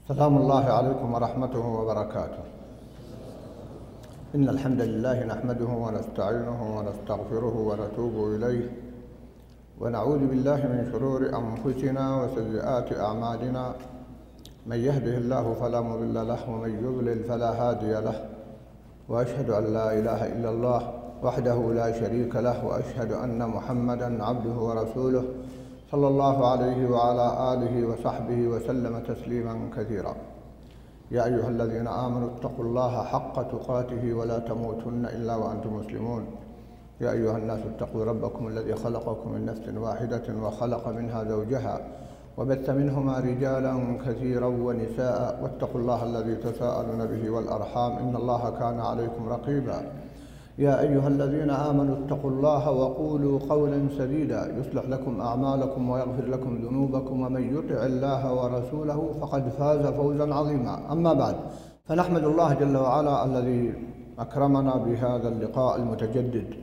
سلام الله عليكم ورحمته وبركاته. إن الحمد لله نحمده ونستعينه ونستغفره ونتوب إليه ونعوذ بالله من شرور أنفسنا وسيئات أعمالنا. من يهده الله فلا مضل له ومن يضلل فلا هادي له، وأشهد أن لا إله إلا الله وحده لا شريك له، وأشهد أن محمدًا عبده ورسوله صلى الله عليه وعلى آله وصحبه وسلم تسليمًا كثيرًا. يا أيها الذين آمنوا اتقوا الله حق تقاته ولا تموتن إلا وأنتم مسلمون. يا أيها الناس اتقوا ربكم الذي خلقكم من نفس واحدة وخلق منها زوجها وبث منهما رجالا كثيرا ونساء، واتقوا الله الذي تساءلون به والأرحام إن الله كان عليكم رقيبا. يا أيها الذين آمنوا اتقوا الله وقولوا قولا سديدا يصلح لكم أعمالكم ويغفر لكم ذنوبكم، ومن يطع الله ورسوله فقد فاز فوزا عظيما. أما بعد، فنحمد الله جل وعلا الذي أكرمنا بهذا اللقاء المتجدد،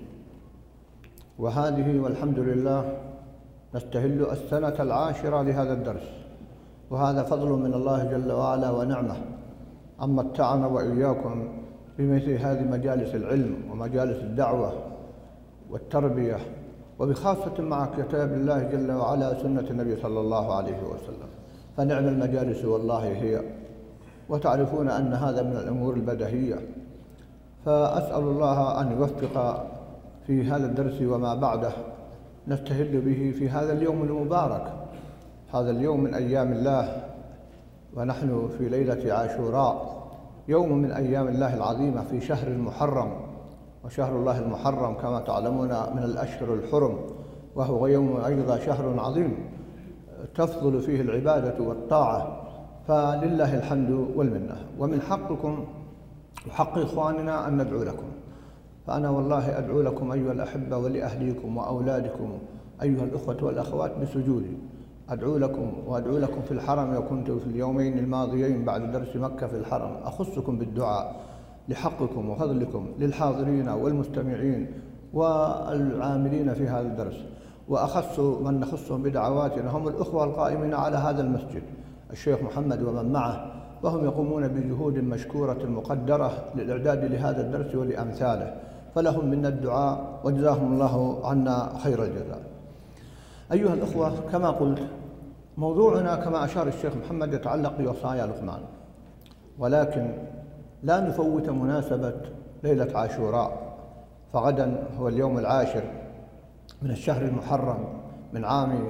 وهذه والحمد لله نستهل السنة العاشرة لهذا الدرس، وهذا فضل من الله جل وعلا ونعمة. أما متعنا وإياكم بمثل هذه مجالس العلم ومجالس الدعوة والتربية، وبخاصة مع كتاب الله جل وعلا سنة النبي صلى الله عليه وسلم، فنعم المجالس والله هي، وتعرفون أن هذا من الأمور البديهية. فأسأل الله أن يوفق في هذا الدرس وما بعده نستهل به في هذا اليوم المبارك، هذا اليوم من أيام الله، ونحن في ليلة عاشوراء، يوم من أيام الله العظيمة في شهر المحرم، وشهر الله المحرم كما تعلمون من الأشهر الحرم، وهو يوم أيضا شهر عظيم تفضل فيه العبادة والطاعة، فلله الحمد والمنة. ومن حقكم وحق إخواننا أن ندعو لكم، فأنا والله أدعو لكم أيها الأحبة ولأهليكم وأولادكم أيها الأخوة والأخوات بسجودي، أدعو لكم وأدعو لكم في الحرم. وكنت في اليومين الماضيين بعد درس مكة في الحرم أخصكم بالدعاء لحقكم وفضلكم للحاضرين والمستمعين والعاملين في هذا الدرس، وأخص من نخصهم بدعواتنا هم الأخوة القائمين على هذا المسجد، الشيخ محمد ومن معه، وهم يقومون بجهود مشكورة مقدرة للإعداد لهذا الدرس ولأمثاله، فلهم منا الدعاء وجزاهم الله عنا خير الجزاء. أيها الأخوة، كما قلت موضوعنا كما أشار الشيخ محمد يتعلق بوصايا لقمان، ولكن لا نفوت مناسبة ليلة عاشوراء، فغدا هو اليوم العاشر من الشهر المحرم من عام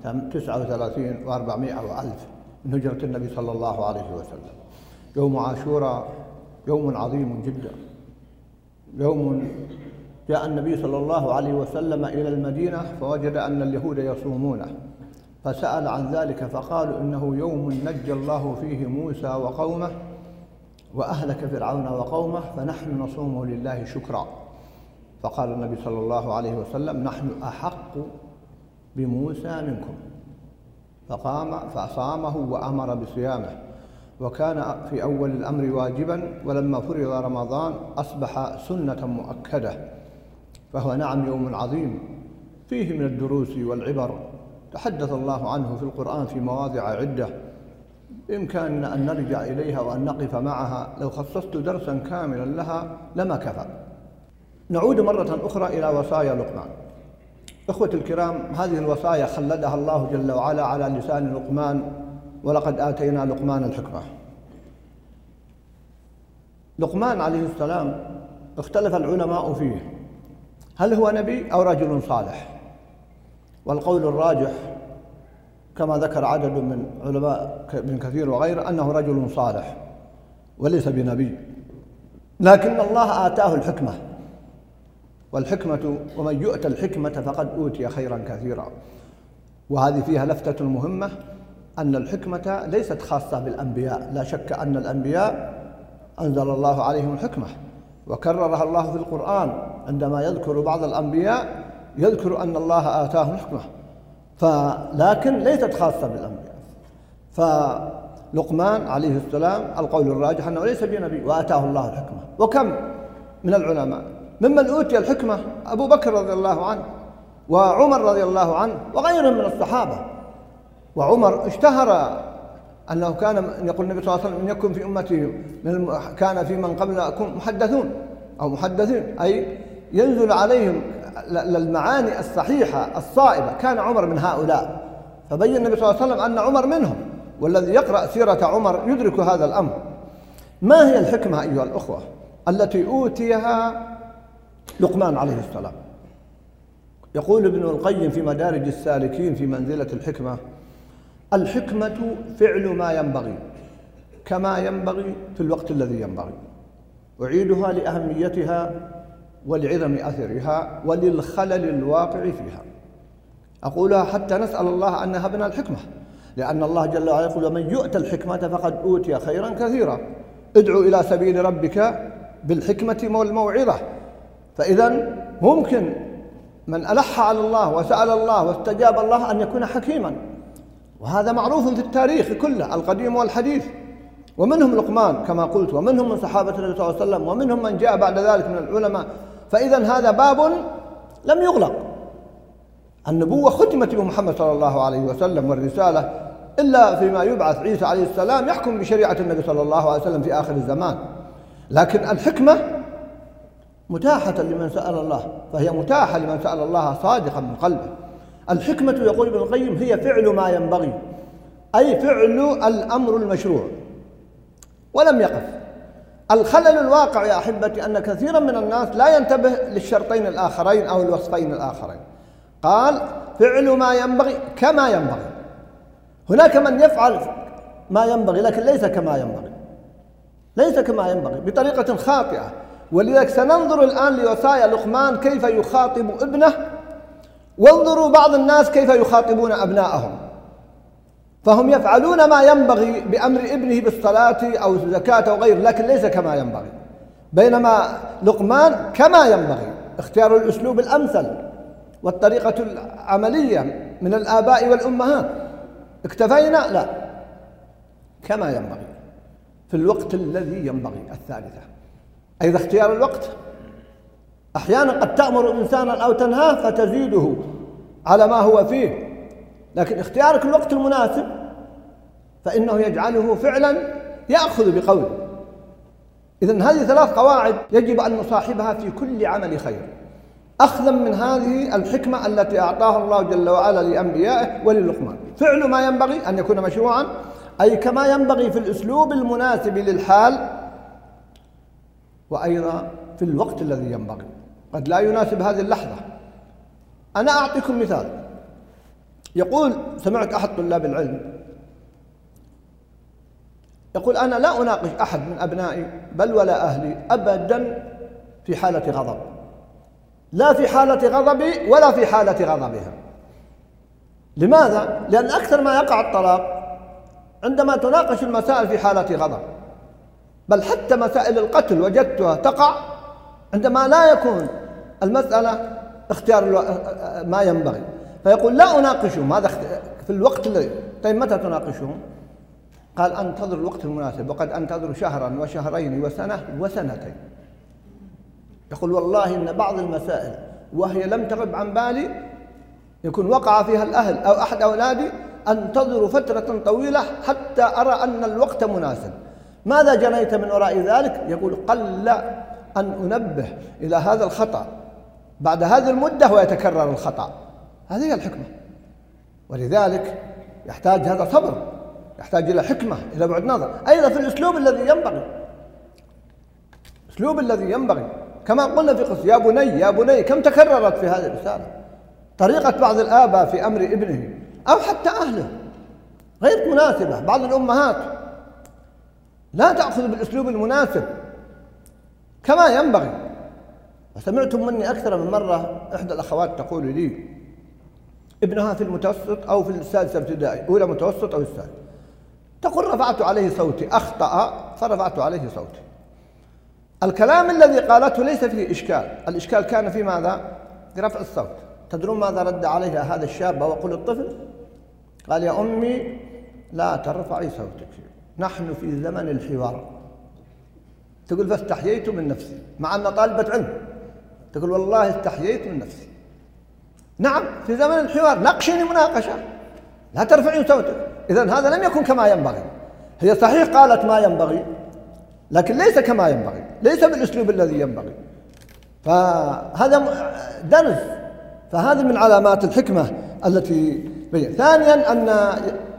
39 و400 وألف من هجرة النبي صلى الله عليه وسلم. يوم عاشوراء يوم عظيم جدا، يوم جاء النبي صلى الله عليه وسلم إلى المدينة فوجد أن اليهود يصومونه، فسأل عن ذلك فقالوا إنه يوم نجى الله فيه موسى وقومه وأهلك فرعون وقومه، فنحن نصومه لله شكرا. فقال النبي صلى الله عليه وسلم: نحن أحق بموسى منكم، فقام فصامه وأمر بصيامه، وكان في أول الأمر واجبا، ولما فرض رمضان أصبح سنة مؤكدة، فهو نعم يوم عظيم فيه من الدروس والعبر تحدث الله عنه في القرآن في مواضع عدة بإمكاننا أن نرجع إليها وأن نقف معها، لو خصصت درسا كاملا لها لما كفى. نعود مرة أخرى إلى وصايا لقمان. إخوة الكرام، هذه الوصايا خلدها الله جل وعلا على لسان لقمان: ولقد آتينا لقمان الحكمة. لقمان عليه السلام اختلف العلماء فيه، هل هو نبي أو رجل صالح؟ والقول الراجح كما ذكر عدد من علماء ابن كثير وغيره أنه رجل صالح وليس بنبي، لكن الله آتاه الحكمة، والحكمة ومن يؤت الحكمة فقد أوتي خيرا كثيرا. وهذه فيها لفتة مهمة، أن الحكمة ليست خاصة بالأنبياء، لا شك أن الأنبياء أنزل الله عليهم الحكمة وكررها الله في القرآن، عندما يذكر بعض الأنبياء يذكر أن الله آتاهم الحكمة، لكن ليست خاصة بالأنبياء. فلقمان عليه السلام القول الراجح أنه ليس بنبي وآتاه الله الحكمة. وكم من العلماء ممن أوتي الحكمة أبو بكر رضي الله عنه وعمر رضي الله عنه وغيرهم من الصحابة. وعمر اشتهر أنه كان يقول النبي صلى الله عليه وسلم إن يكن في أمتي كان في من قبلكم محدثون أو محدثين، أي ينزل عليهم المعاني الصحيحة الصائبة. كان عمر من هؤلاء، فبين النبي صلى الله عليه وسلم أن عمر منهم، والذي يقرأ سيرة عمر يدرك هذا الأمر. ما هي الحكمة أيها الأخوة التي أوتيها لقمان عليه السلام؟ يقول ابن القيم في مدارج السالكين في منزلة الحكمة: الحكمة فعل ما ينبغي كما ينبغي في الوقت الذي ينبغي. أعيدها لأهميتها ولعظم أثرها وللخلل الواقع فيها. أقولها حتى نسأل الله أن يهبنا الحكمة، لأن الله جل وعلا يقول: ومن يؤت الحكمة فقد أوتي خيرا كثيرا. ادعو إلى سبيل ربك بالحكمة والموعظة. فإذا ممكن من ألح على الله وسأل الله واستجاب الله أن يكون حكيما، وهذا معروف في التاريخ كله القديم والحديث. ومنهم لقمان كما قلت، ومنهم من صحابة النبي صلى الله عليه وسلم، ومنهم من جاء بعد ذلك من العلماء. فإذا هذا باب لم يغلق. النبوة ختمت بمحمد صلى الله عليه وسلم والرسالة، إلا فيما يبعث عيسى عليه السلام يحكم بشريعة النبي صلى الله عليه وسلم في آخر الزمان. لكن الحكمة متاحة لمن سأل الله، فهي متاحة لمن سأل الله صادقا من قلبه. الحكمة يقول ابن القيم هي فعل ما ينبغي، أي فعل الأمر المشروع. ولم يقف. الخلل الواقع يا أحبتي أن كثيرا من الناس لا ينتبه للشرطين الآخرين أو الوصفين الآخرين. قال: فعل ما ينبغي كما ينبغي. هناك من يفعل ما ينبغي لكن ليس كما ينبغي، ليس كما ينبغي، بطريقة خاطئة. ولذلك سننظر الآن لوصايا لقمان كيف يخاطب ابنه، وانظروا بعض الناس كيف يخاطبون أبناءهم. فهم يفعلون ما ينبغي بأمر ابنه بالصلاة أو الزكاة أو غيره، لكن ليس كما ينبغي. بينما لقمان كما ينبغي، اختيار الأسلوب الأمثل والطريقة العملية من الآباء والأمهات. اكتفينا؟ لا، كما ينبغي في الوقت الذي ينبغي. الثالثة أيضا اختيار الوقت. أحيانا قد تأمر إنسانا أو تنهاه فتزيده على ما هو فيه، لكن اختيارك الوقت المناسب فإنه يجعله فعلا يأخذ بقوله. إذن هذه 3 قواعد يجب أن نصاحبها في كل عمل خير، أخذا من هذه الحكمة التي أعطاها الله جل وعلا لأنبيائه وللقمان. فعل ما ينبغي أن يكون مشروعا، أي كما ينبغي في الأسلوب المناسب للحال، وأيضا في الوقت الذي ينبغي. قد لا يناسب هذه اللحظة. أنا أعطيكم مثال. يقول، سمعت أحد طلاب العلم يقول: أنا لا أناقش أحد من أبنائي بل ولا أهلي أبدا في حالة غضب، لا في حالة غضبي ولا في حالة غضبهم. لماذا؟ لأن أكثر ما يقع الطلاق عندما تناقش المسائل في حالة غضب، بل حتى مسائل القتل وجدتها تقع عندما لا يكون المسألة اختيار ما ينبغي. فيقول: لا أناقشهم هذا في الوقت الذي. طيب متى تناقشهم؟ قال: أنتظر الوقت المناسب، وقد أنتظر شهرا وشهرين وسنة وسنتين. يقول: والله إن بعض المسائل وهي لم تغب عن بالي يكون وقع فيها الأهل أو أحد أولادي، أنتظر فترة طويلة حتى أرى أن الوقت مناسب. ماذا جنيت من وراء ذلك؟ يقول: قل أن أنبه إلى هذا الخطأ بعد هذه المدة ويتكرر الخطأ. هذه هي الحكمة. ولذلك يحتاج هذا صبر، يحتاج إلى حكمة، إلى بعد نظر. أيضا في الأسلوب الذي ينبغي، الأسلوب الذي ينبغي. كما قلنا في قصة يا بني يا بني، كم تكررت في هذه الرسالة. طريقة بعض الآباء في أمر ابنه أو حتى أهله غير مناسبة. بعض الأمهات لا تأخذ بالأسلوب المناسب كما ينبغي. وسمعتم مني أكثر من مرة إحدى الأخوات تقول لي ابنها في المتوسط أو في السادسة ابتدائي، أولى متوسط أو السادس، تقول: رفعت عليه صوتي، أخطأ فرفعت عليه صوتي. الكلام الذي قالته ليس فيه إشكال، الإشكال كان في ماذا؟ في رفع الصوت. تدرون ماذا رد عليها هذا الشاب وقل الطفل؟ قال: يا أمي لا ترفعي صوتك، نحن في زمن الحوار. تقول: فاستحييت من نفسي، مع أن طالبة علم تقول: والله استحييت من نفسي. نعم، في زمن الحوار، ناقشيني مناقشة، لا ترفعين صوتك. إذن هذا لم يكن كما ينبغي. هي صحيح قالت ما ينبغي، لكن ليس كما ينبغي، ليس بالأسلوب الذي ينبغي. فهذا درس. فهذه من علامات الحكمة التي بين. ثانيا أن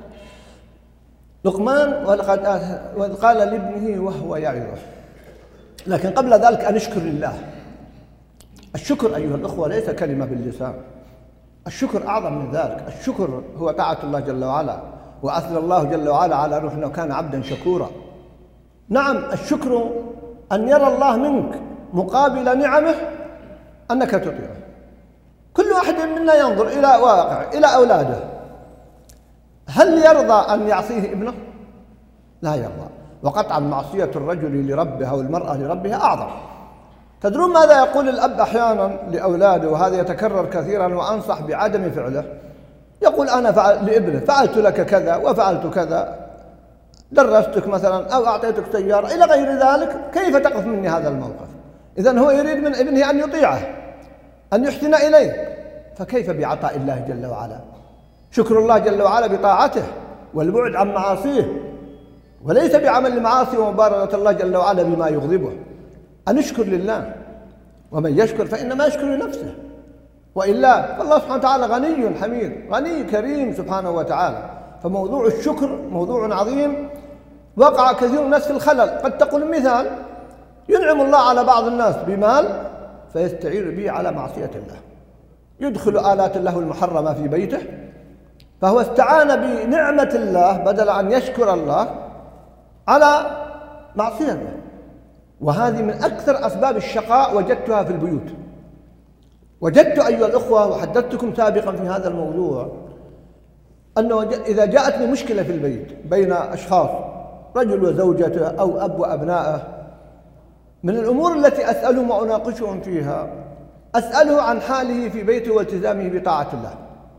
لقمان وإذ قال لابنه وهو يعظه. لكن قبل ذلك أن نشكر لله. الشكر أيها الأخوة ليس كلمة باللسان، الشكر أعظم من ذلك. الشكر هو طاعة الله جل وعلا، وأثنى الله جل وعلا على نوح أنه كان عبدا شكورا. نعم، الشكر أن يرى الله منك مقابل نعمه أنك تطيعه. كل واحد منا ينظر إلى واقع، إلى أولاده، هل يرضى أن يعصيه ابنه؟ لا يرضى. وقطعا معصية الرجل لربه أو المرأة لربها أعظم. تدرون ماذا يقول الأب أحيانا لأولاده، وهذا يتكرر كثيرا وأنصح بعدم فعله؟ يقول أنا لابنه فعلت لك كذا وفعلت كذا، درستك مثلا أو أعطيتك سيارة إلى غير ذلك، كيف تقف مني هذا الموقف؟ إذن هو يريد من ابنه أن يطيعه، أن يحسن إليه. فكيف بعطاء الله جل وعلا؟ شكر الله جل وعلا بطاعته والبعد عن معاصيه، وليس بعمل المعاصي ومبارزة الله جل وعلا بما يغضبه. أن يشكر لله، ومن يشكر فإنما يشكر لنفسه، وإلا فالله سبحانه وتعالى غني حميد، غني كريم سبحانه وتعالى. فموضوع الشكر موضوع عظيم، وقع كثير من الناس في الخلل. قد تقول مثال، ينعم الله على بعض الناس بمال فيستعير به على معصية الله، يدخل آلات الله المحرمة في بيته، فهو استعان بنعمة الله بدل أن يشكر الله على معصيته. وهذه من أكثر أسباب الشقاء وجدتها في البيوت. وجدت أيها الأخوة، وحدثتكم سابقا في هذا الموضوع، أنه إذا جاءتني مشكلة في البيت بين أشخاص، رجل وزوجته أو أب وأبنائه، من الأمور التي أسألهم وأناقشهم فيها، أسأله عن حاله في بيته والتزامه بطاعة الله.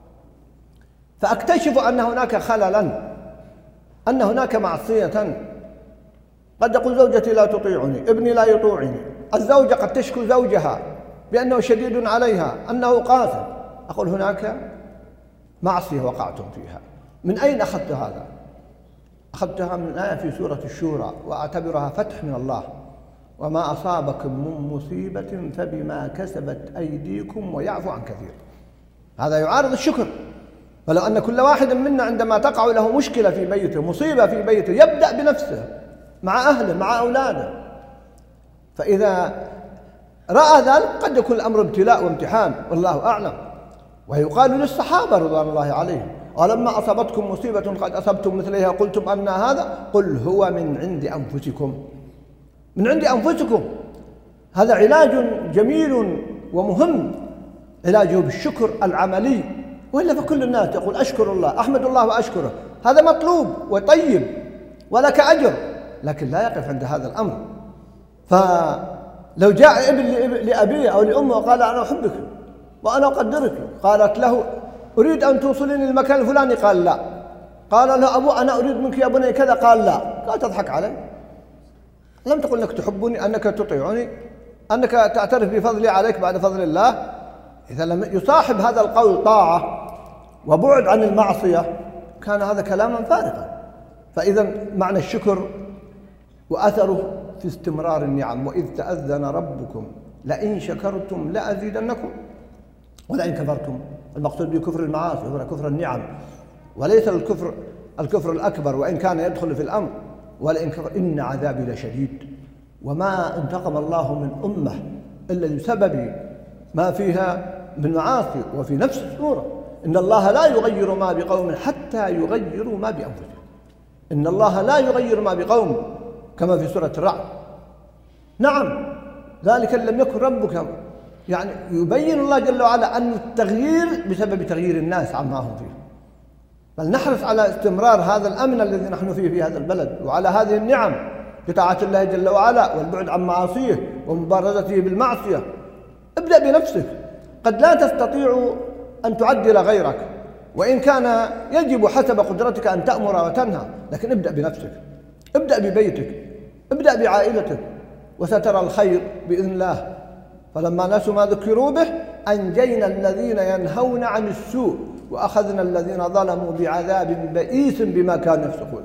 فأكتشف أن هناك خللاً، أن هناك معصية. قد يقول زوجتي لا تطيعني، ابني لا يطيعني، الزوجة قد تشكو زوجها بأنه شديد عليها، أنه قاسي. أقول هناك معصية وقعتم فيها. من أين أخذت هذا؟ أخذتها من آية في سورة الشورى، وأعتبرها فتح من الله: وما أصابكم من مصيبة فبما كسبت أيديكم ويعفو عن كثير. هذا يعارض الشكر. فلو أن كل واحد منا عندما تقع له مشكلة في بيته، مصيبة في بيته، يبدأ بنفسه مع أهله مع أولاده. فإذا رأى ذلك قد يكون الأمر ابتلاء وامتحان، والله أعلم. ويقال للصحابة رضوان الله عليهم: ولما أصابتكم مصيبة قد أصبتم مثلها قلتم أن هذا، قل هو من عند أنفسكم. من عند أنفسكم. هذا علاج جميل ومهم، علاجه بالشكر العملي. وإلا فكل الناس يقول أشكر الله، أحمد الله وأشكره، هذا مطلوب وطيب ولك أجر، لكن لا يقف عند هذا الأمر. فلو جاء ابن لأبيه أو لأمه وقال أنا أحبك وأنا أقدرك، قالت له أريد أن توصلني المكان الفلاني، قال لا. قال له أبو أنا أريد منك يا بني كذا، قال لا. قال تضحك علي؟ لم تقل أنك تحبني، أنك تطيعني، أنك تعترف بفضلي عليك بعد فضل الله. إذا لم يصاحب هذا القول طاعة وبعد عن المعصية كان هذا كلاما فارغا. فإذا معنى الشكر وأثره في استمرار النعم: وإذ تأذن ربكم لئن شكرتم لأزيدنكم ولئن كفرتم. المقصود بكفر المعاصي هو كفر النعم، وليس الكفر الأكبر، وإن كان يدخل في الأمر. ولئن كفر إن عذابي لشديد. وما انتقم الله من أمة إلا بسبب ما فيها من معاصي. وفي نفس السورة: إن الله لا يغير ما بقوم حتى يغيروا ما بأنفسهم. إن الله لا يغير ما بقوم، كما في سورة الرعد. نعم، ذلك لم يكن ربك، يعني يبين الله جل وعلا أن التغيير بسبب تغيير الناس عما هم فيه. بل نحرص على استمرار هذا الأمن الذي نحن فيه في هذا البلد، وعلى هذه النعم بطاعة الله جل وعلا والبعد عن معاصيه ومبارزته بالمعصية. ابدأ بنفسك. قد لا تستطيع أن تعدل غيرك، وإن كان يجب حسب قدرتك أن تأمر وتنهى، لكن ابدأ بنفسك، ابدأ ببيتك، ابدأ بعائلتك، وسترى الخير بإذن الله. فلما نسوا ما ذكروا به أنجينا الذين ينهون عن السوء وأخذنا الذين ظلموا بعذاب بئيس بما كانوا يفسقون.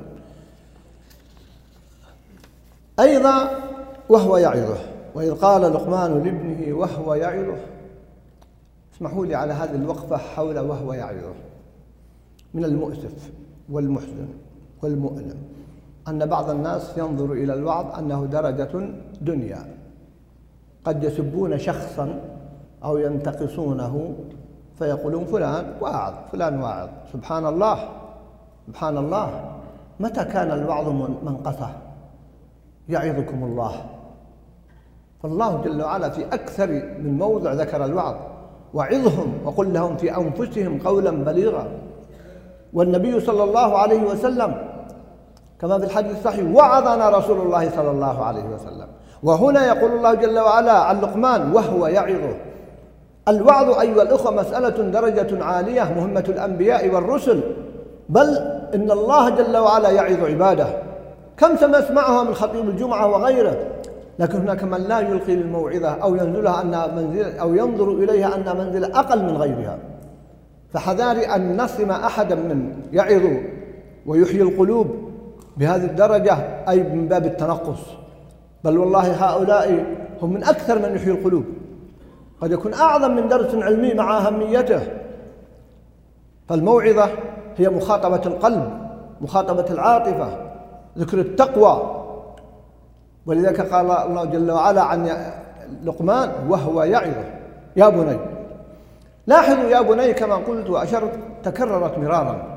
أيضا وهو يعظه، وإذ قال لقمان لابنه وهو يعظه. اسمحوا لي على هذه الوقفة حول وهو يعظه. من المؤسف والمحزن والمؤلم أن بعض الناس ينظر إلى الوعظ أنه درجة دنيا، قد يسبون شخصا أو ينتقصونه فيقولون فلان واعظ فلان واعظ. سبحان الله سبحان الله، متى كان الوعظ منقصة؟ يعظكم الله. فالله جل وعلا في أكثر من موضع ذكر الوعظ: وعظهم وقل لهم في أنفسهم قولا بليغا. والنبي صلى الله عليه وسلم كما في الحديث الصحيح: وعظنا رسول الله صلى الله عليه وسلم. وهنا يقول الله جل وعلا عن لقمان وهو يعظه. الوعظ أيها الأخوة مسألة درجة عالية، مهمة الأنبياء والرسل، بل إن الله جل وعلا يعظ عباده. كم سنسمعها من خطيب الجمعة وغيره، لكن هناك من لا يلقي للموعظة أو ينزلها أنها منزلة أو ينظر إليها أنها منزلة أقل من غيرها. فحذاري أن نصم أحدا من يعظ ويحيي القلوب بهذه الدرجة أي من باب التنقص، بل والله هؤلاء هم من أكثر من يحيي القلوب، قد يكون أعظم من درس علمي مع أهميته. فالموعظة هي مخاطبة القلب، مخاطبة العاطفة، ذكر التقوى. ولذلك قال الله جل وعلا عن لقمان وهو يعظه يا بني. لاحظوا يا بني كما قلت وأشرت تكررت مرارا،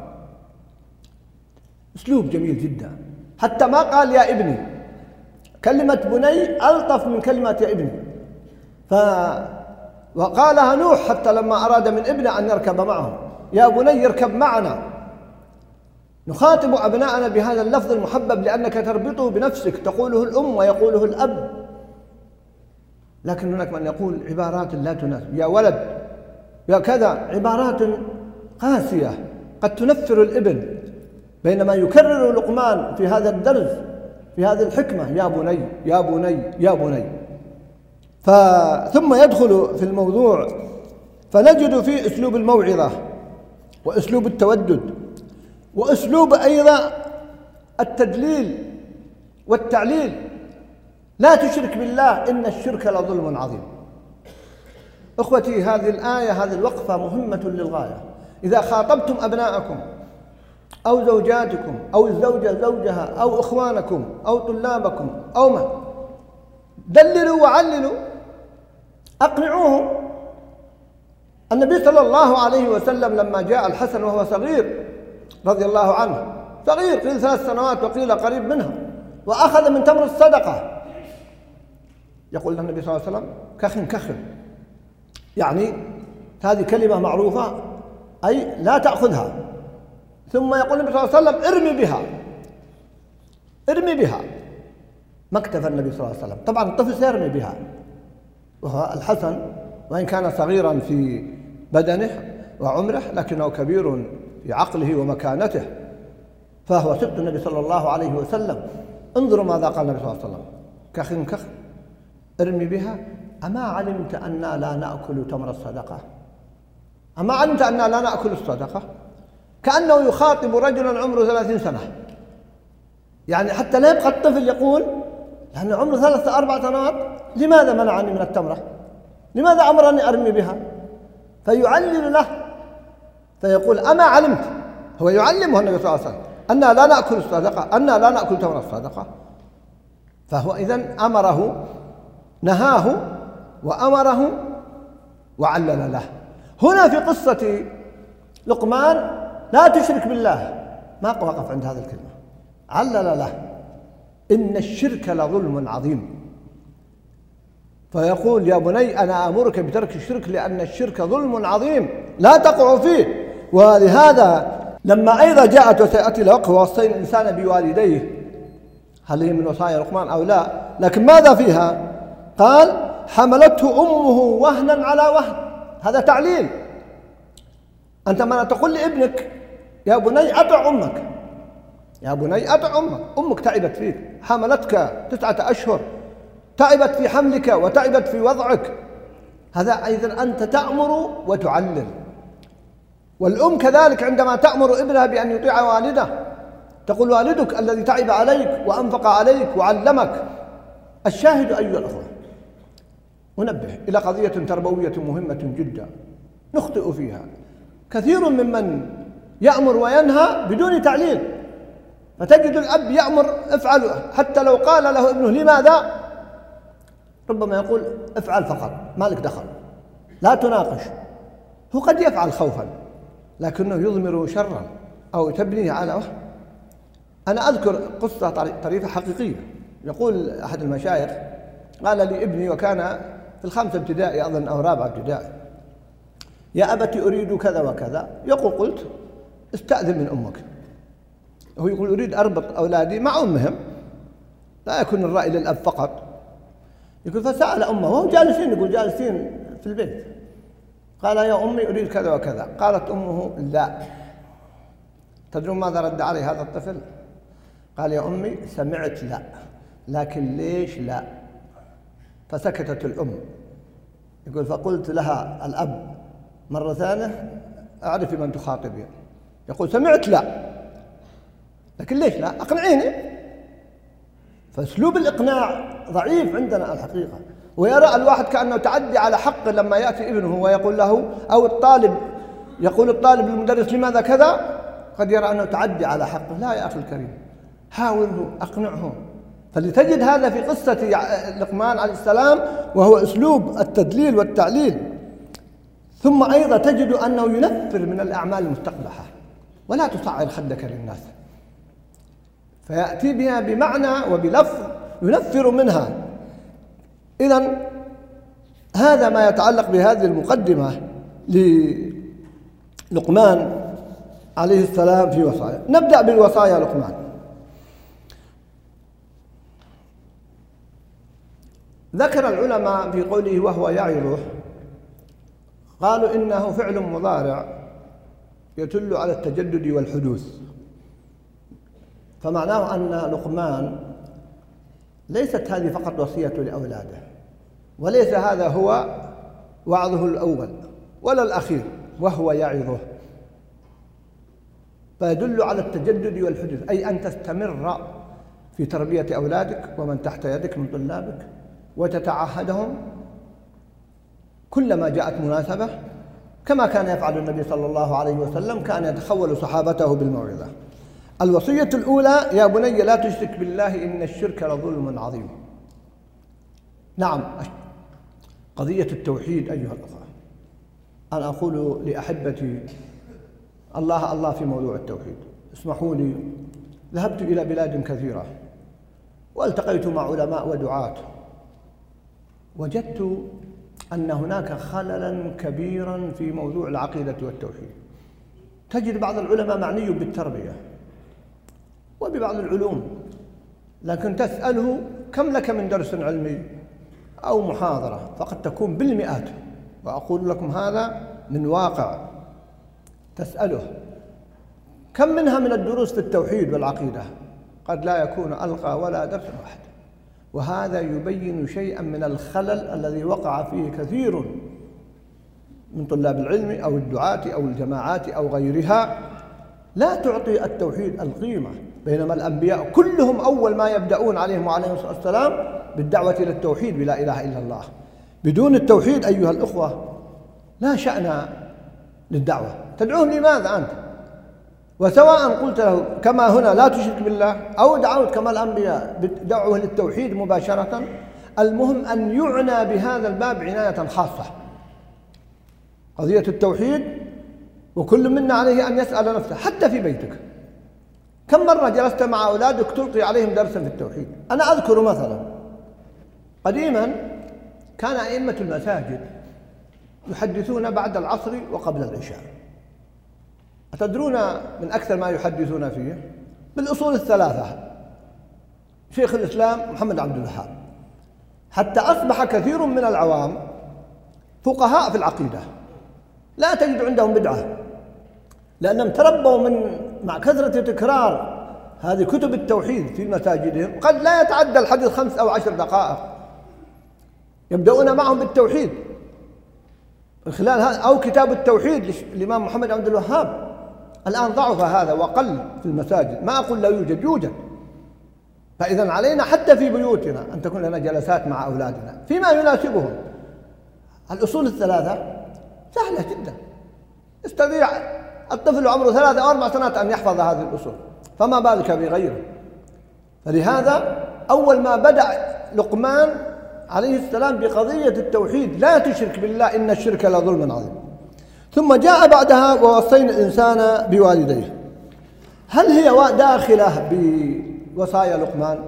أسلوب جميل جدا، حتى ما قال يا ابني. كلمة بني ألطف من كلمة يا ابني. وقالها نوح حتى لما أراد من ابنه أن يركب معه: يا بني اركب معنا. نخاطب أبناءنا بهذا اللفظ المحبب لأنك تربطه بنفسك، تقوله الأم ويقوله الأب. لكن هناك من يقول عبارات لا تناسب: يا ولد، يا كذا، عبارات قاسية قد تنفر الابن، بينما يكرر لقمان في هذا الدرس في هذه الحكمة: يا بني يا بني يا بني. ثم يدخل في الموضوع فنجد فيه أسلوب الموعظة وأسلوب التودد وأسلوب أيضا التدليل والتعليل. لا تشرك بالله إن الشرك لظلم عظيم. أخوتي، هذه الآية هذه الوقفة مهمة للغاية. إذا خاطبتم أبناءكم أو زوجاتكم أو الزوجة زوجها أو إخوانكم أو طلابكم أو ما، دللوا وعللوا، أقنعوهم. النبي صلى الله عليه وسلم لما جاء الحسن وهو صغير رضي الله عنه، صغير قيل 3 سنوات وقيل قريب منها، وأخذ من تمر الصدقة، يقول له النبي صلى الله عليه وسلم: كخن كخن، يعني هذه كلمة معروفة أي لا تأخذها. ثم يقول النبي صلى الله عليه وسلم: ارمي بها ارمي بها. ما اكتفى النبي صلى الله عليه وسلم، طبعا الطفل سيرمي بها، وهو الحسن وإن كان صغيرا في بدنه وعمره لكنه كبير في عقله ومكانته، فهو سبط النبي صلى الله عليه وسلم. انظروا ماذا قال النبي صلى الله عليه وسلم: كخن كخن، ارمي بها. أما علمت أننا لا نأكل تمر الصدقة؟ أما علمت أننا لا نأكل الصدقة؟ كأنه يخاطب رجلا عمره 30 سنة، يعني حتى لا يبقى الطفل يقول لأن عمره 3 4 سنوات لماذا منعني من التمرة؟ لماذا أمرني أرمي بها؟ فيعلل له فيقول: أما علمت، هو يعلمه النبي صلى الله عليه وسلم أننا لا نأكل الصدقة، أننا لا نأكل تمر الصدقة. فهو إذن أمره، نهاه وأمره وعلل له. هنا في قصة لقمان لا تشرك بالله، ما وقف عند هذه الكلمة، علل له: إن الشرك لظلم عظيم. فيقول: يا بني أنا أمرك بترك الشرك لأن الشرك ظلم عظيم لا تقع فيه. ولهذا لما أيضا جاءت وسيأتي الوقت ووصينا الإنسان بوالديه، هل هي من وصايا لقمان أو لا؟ لكن ماذا فيها؟ قال: حملته أمه وهنا على وهن. هذا تعليل. أنت ما تقول لابنك: يا بني أطع أمك، يا بني أطع أمك، أمك تعبت فيك، حملتك 9 أشهر، تعبت في حملك وتعبت في وضعك. هذا أيضا أنت تأمر وتعلل. والأم كذلك عندما تأمر ابنها بأن يطيع والده تقول والدك الذي تعب عليك وأنفق عليك وعلمك. الشاهد أيها الأخوة، أنبه إلى قضية تربوية مهمة جدا نخطئ فيها. كثير ممن يأمر وينهى بدون تعليل، فتجد الأب يأمر افعل، حتى لو قال له ابنه لماذا ربما يقول افعل فقط، ما لك دخل، لا تناقش. هو قد يفعل خوفا لكنه يضمر شرا أو تبنيه على وهم. أنا أذكر قصة طريفة حقيقية. يقول أحد المشايخ قال لي ابني وكان في 5 ابتدائي أظن أو 4 ابتدائي: يا أبت أريد كذا وكذا. يقول قلت استأذن من أمك. هو يقول أريد أربط أولادي مع أمهم، لا يكون الرأي للأب فقط. يقول فسأل أمه وهم جالسين، يقول جالسين في البيت، قال يا أمي أريد كذا وكذا. قالت أمه لا. تدرون ماذا رد عليه هذا الطفل؟ قال يا أمي سمعت لا، لكن ليش لا؟ فسكتت الأم. يقول فقلت لها الأب مرة ثانية أعرفي من تخاطبين. يقول سمعت لا، لكن ليش لا؟ أقنعيني. فأسلوب الإقناع ضعيف عندنا الحقيقة، ويرى الواحد كأنه تعدي على حقه لما يأتي ابنه ويقول له، أو الطالب يقول الطالب للمدرس لماذا كذا، قد يرى أنه تعدي على حقه. لا يا أخي الكريم، حاوره أقنعه. فلتجد هذا في قصة لقمان عليه السلام، وهو أسلوب التدليل والتعليل. ثم أيضا تجد أنه ينفر من الأعمال المستقبحة، ولا تصعر خدك للناس، فيأتي بها بمعنى وبلفظ ينفر منها. إذن هذا ما يتعلق بهذه المقدمة للقمان عليه السلام في وصايا. نبدأ بالوصايا لقمان. ذكر العلماء في قوله وهو يعظه، قالوا إنه فعل مضارع يدل على التجدد والحدوث، فمعناه أن لقمان ليست هذه فقط وصية لأولاده، وليس هذا هو وعظه الأول ولا الأخير، وهو يعظه، فيدل على التجدد والحدوث، أي أن تستمر في تربية أولادك ومن تحت يدك من طلابك، وتتعهدهم كلما جاءت مناسبة، كما كان يفعل النبي صلى الله عليه وسلم، كان يتخول صحابته بالموعظة. الوصية الأولى: يا بني لا تشرك بالله إن الشرك لظلم عظيم. نعم، قضية التوحيد أيها الأخوة، أنا أقول لأحبتي الله الله في موضوع التوحيد. اسمحوا لي، ذهبت إلى بلاد كثيرة والتقيت مع علماء ودعاة، وجدت أن هناك خللاً كبيراً في موضوع العقيدة والتوحيد. تجد بعض العلماء معني بالتربية وببعض العلوم، لكن تسأله كم لك من درس علمي أو محاضرة، فقد تكون بالمئات، وأقول لكم هذا من واقع. تسأله كم منها من الدروس في التوحيد والعقيدة، قد لا يكون ألقى ولا درس واحد. وهذا يبين شيئا من الخلل الذي وقع فيه كثير من طلاب العلم أو الدعاة أو الجماعات أو غيرها، لا تعطي التوحيد القيمة، بينما الأنبياء كلهم أول ما يبدأون عليهم وعليهم الصلاة والسلام بالدعوة إلى التوحيد بلا إله إلا الله. بدون التوحيد أيها الأخوة لا شأن للدعوة. تدعوهم لماذا أنت؟ وسواء قلت له كما هنا لا تشرك بالله، أو دعوت كما الأنبياء بدعوه للتوحيد مباشرة، المهم أن يعنى بهذا الباب عناية خاصة، قضية التوحيد. وكل منا عليه أن يسأل نفسه، حتى في بيتك كم مرة جلست مع أولادك تلقي عليهم درسا في التوحيد؟ أنا أذكر مثلا قديما كان أئمة المساجد يحدثون بعد العصر وقبل العشاء. أتدرون من أكثر ما يحدثون فيه؟ بالأصول الثلاثة، شيخ الإسلام محمد عبد الوهاب، حتى أصبح كثير من العوام فقهاء في العقيدة، لا تجد عندهم بدعة، لأنهم تربوا مع كثرة تكرار هذه كتب التوحيد في مساجدهم، قد لا يتعدى الحديث 5 أو 10 دقائق، يبدأون معهم بالتوحيد. من خلال هذا، أو كتاب التوحيد للإمام محمد عبد الوهاب. الآن ضعف هذا وقل في المساجد، ما أقول لا يوجد، يوجد. فإذا علينا حتى في بيوتنا أن تكون لنا جلسات مع أولادنا فيما يناسبهم. الأصول الثلاثة سهلة جدا، يستطيع الطفل عمره 3 أو 4 سنوات أن يحفظ هذه الأصول، فما بالك بغيره. فلهذا أول ما بدأ لقمان عليه السلام بقضية التوحيد، لا تشرك بالله إن الشرك لظلم عظيم. ثم جاء بعدها ووصينا الإنسان بوالديه. هل هي داخلة بوصايا لقمان؟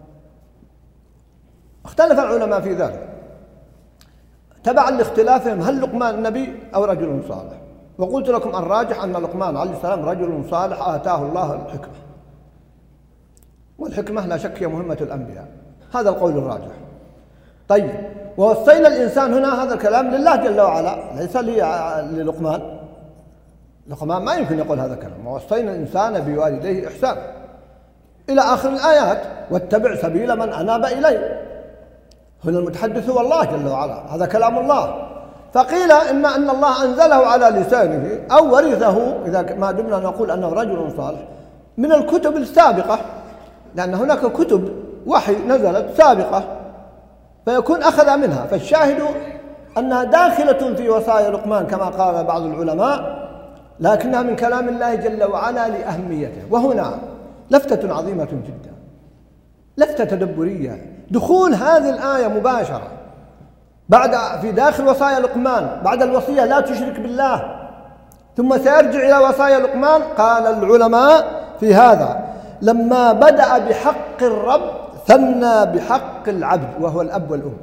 اختلف العلماء في ذلك تبعا لاختلافهم، هل لقمان نبي أو رجل صالح؟ وقلت لكم الراجح أن لقمان عليه السلام رجل صالح آتاه الله الحكمة، والحكمة لا شك هي مهمة الأنبياء، هذا القول الراجح. طيب، ووصينا الإنسان هنا هذا الكلام لله جل وعلا، ليس للقمان. لقمان ما يمكن يقول هذا الكلام. ووصينا الإنسان بوالديه إحسانا إلى آخر الآيات، واتبع سبيل من أناب إليه. هنا المتحدث هو الله جل وعلا، هذا كلام الله. فقيل إما أن الله أنزله على لسانه أو ورثه، إذا ما دمنا نقول أنه رجل صالح، من الكتب السابقة، لأن هناك كتب وحي نزلت سابقة فيكون أخذ منها. فالشاهد أنها داخلة في وصايا لقمان كما قال بعض العلماء، لكنها من كلام الله جل وعلا لأهميته. وهنا لفتة عظيمة جدا، لفتة تدبرية، دخول هذه الآية مباشرة في داخل وصايا لقمان بعد الوصية لا تشرك بالله، ثم سيرجع إلى وصايا لقمان. قال العلماء في هذا: لما بدأ بحق الرب ثنى بحق العبد وهو الأب والأم.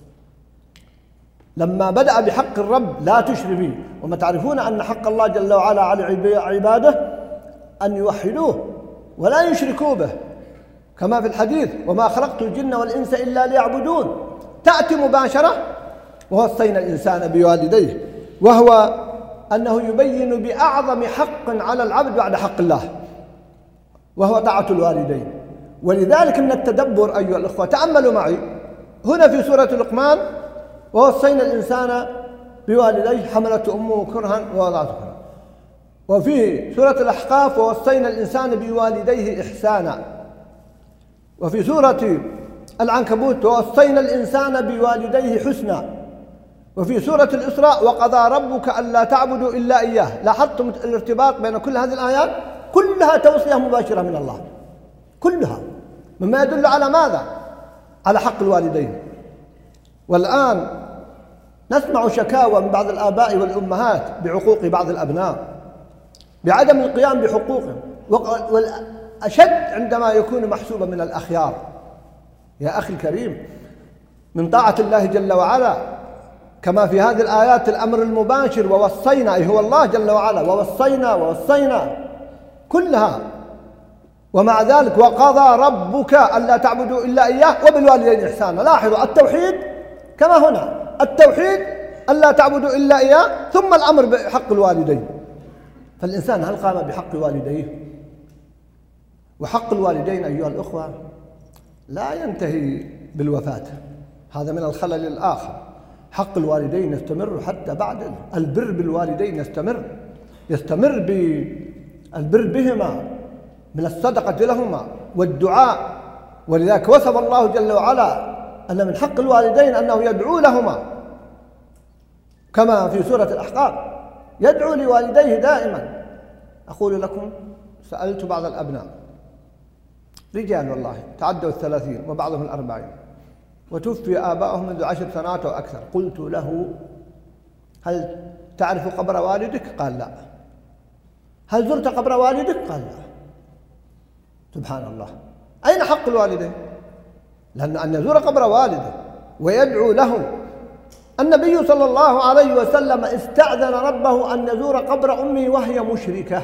لما بدأ بحق الرب لا تشرك به، وما تعرفون أن حق الله جل وعلا على عباده أن يوحدوه ولا يشركوا به، كما في الحديث: وما خلقت الجن والإنس إلا ليعبدون. تأتي مباشرة: ووصينا الإنسان بوالديه، وهو أنه يبين بأعظم حق على العبد بعد حق الله، وهو طاعة الوالدين. ولذلك من التدبر أيها الأخوة، تأملوا معي هنا في سورة لقمان: ووصينا الإنسان بوالديه حملته أمه كرها ووضعته كرها. وفي سورة الأحقاف: ووصينا الإنسان بوالديه إحسانا. وفي سورة العنكبوت: ووصينا الإنسان بوالديه حسنا. وفي سورة الإسراء: وقضى ربك ألا تعبدوا إلا إياه. لاحظتم الارتباط بين كل هذه الآيات؟ كلها توصية مباشرة من الله، كلها، مما يدل على ماذا؟ على حق الوالدين. والآن نسمع شكاوى من بعض الآباء والأمهات بعقوق بعض الأبناء، بعدم القيام بحقوقهم، والأشد عندما يكون محسوبا من الأخيار. يا أخي الكريم، من طاعة الله جل وعلا كما في هذه الآيات الأمر المباشر: ووصينا، أي هو الله جل وعلا، ووصينا كلها. ومع ذلك: وقضى ربك ألا تعبدوا إلا إياه وبالوالدين إحسانا. لاحظوا التوحيد كما هنا، التوحيد ألا تعبدوا إلا إياه، ثم الأمر بحق الوالدين. فالإنسان هل قام بحق والديه؟ وحق الوالدين أيها الأخوة لا ينتهي بالوفاة، هذا من الخلل الآخر. حق الوالدين يستمر حتى بعد البر بالوالدين، يستمر بالبر بهما من الصدقة لهما والدعاء. ولذلك وصف الله جل وعلا أن من حق الوالدين أنه يدعو لهما، كما في سورة الأحقاف: يدعو لوالديه دائما. أقول لكم، سألت بعض الأبناء، رجال والله تعدوا 30 وبعضهم 40، وتوفي آباؤهم منذ 10 سنوات أو أكثر. قلت له: هل تعرف قبر والدك؟ قال: لا. هل زرت قبر والدك؟ قال: لا. سبحان الله، أين حق الوالدين؟ لأن أن يزور قبر والده ويدعو له. النبي صلى الله عليه وسلم استأذن ربه أن يزور قبر أمه وهي مشركة،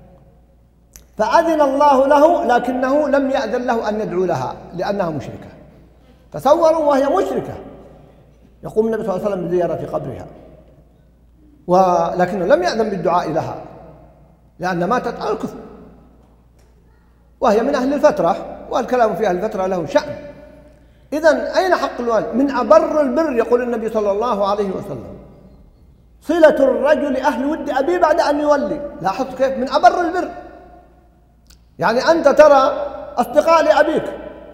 فأذن الله له، لكنه لم يأذن له أن يدعو لها لأنها مشركة. تصوروا وهي مشركة يقوم النبي صلى الله عليه وسلم بزيارة قبرها، ولكنه لم يأذن بالدعاء لها لأن ماتت على الكفر، وهي من أهل الفترة، والكلام في أهل الفترة له شأن. إذن أين حق الوالد؟ من أبر البر، يقول النبي صلى الله عليه وسلم: صلة الرجل أهل ود أبيه بعد أن يولي. لاحظ كيف من أبر البر. يعني أنت ترى أصدقاء لأبيك،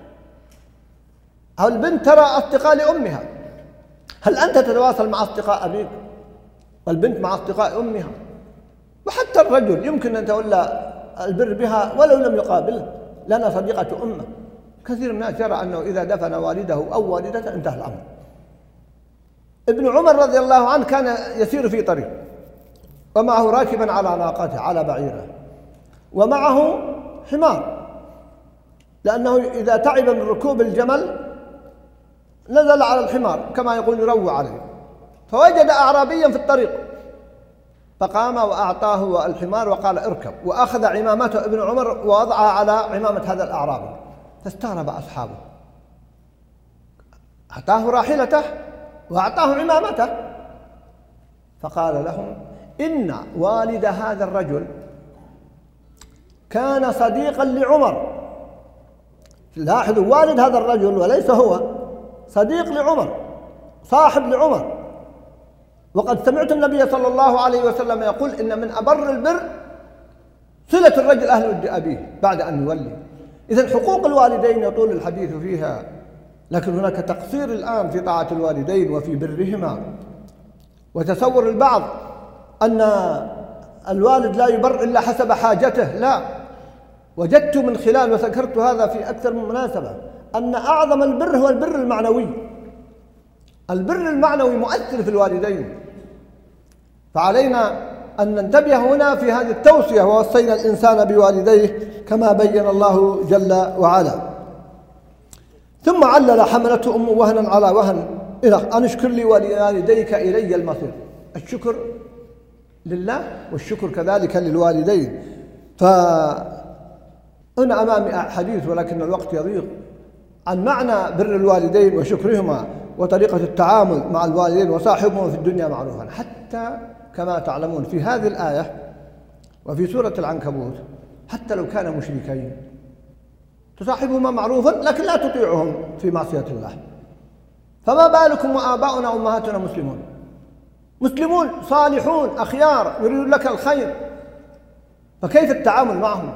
أو البنت ترى أصدقاء لأمها. هل أنت تتواصل مع أصدقاء أبيك والبنت مع أصدقاء أمها؟ وحتى الرجل يمكن أن تولى البر بها ولو لم يقابله، لنا صديقة أمه. كثير من الناس يرى أنه إذا دفن والده أو والدته انتهى الأمر. ابن عمر رضي الله عنه كان يسير في طريق ومعه راكبا على ناقته على بعيره، ومعه حمار، لأنه إذا تعب من ركوب الجمل نزل على الحمار كما يقول يروع عليه، فوجد أعرابيا في الطريق فقام وأعطاه الحمار وقال اركب، وأخذ عمامته ابن عمر ووضعها على عمامة هذا الأعرابي. فاستغرب أصحابه، أعطاه راحلته وأعطاه عمامته، فقال لهم إن والد هذا الرجل كان صديقا لعمر. لاحظوا، والد هذا الرجل وليس هو، صديق لعمر، صاحب لعمر. وقد سمعت النبي صلى الله عليه وسلم يقول إن من أبر البر صلة الرجل أهل ود أبيه بعد أن يولي. إذن حقوق الوالدين يطول الحديث فيها، لكن هناك تقصير الآن في طاعة الوالدين وفي برهما. وتصور البعض أن الوالد لا يبر إلا حسب حاجته، لا. وجدت من خلال، وذكرت هذا في أكثر من مناسبة، أن أعظم البر هو البر المعنوي. البر المعنوي مؤثر في الوالدين، فعلينا أن ننتبه هنا في هذه التوصية: ووصينا الإنسان بوالديه كما بين الله جل وعلا. ثم علل حملته أمه وهنا على وهن إلى أن اشكر لي ولوالديك إلي المصير. الشكر لله والشكر كذلك للوالدين. فهنا أمامي حديث ولكن الوقت يضيق عن معنى بر الوالدين وشكرهما وطريقة التعامل مع الوالدين وصاحبهما في الدنيا معروفا. حتى كما تعلمون في هذه الآية وفي سورة العنكبوت، حتى لو كان مشركين تصاحبهما معروفا لكن لا تطيعهم في معصية الله. فما بالكم وآباؤنا وأمهاتنا مسلمون صالحون أخيار يريدون لك الخير، فكيف التعامل معهم؟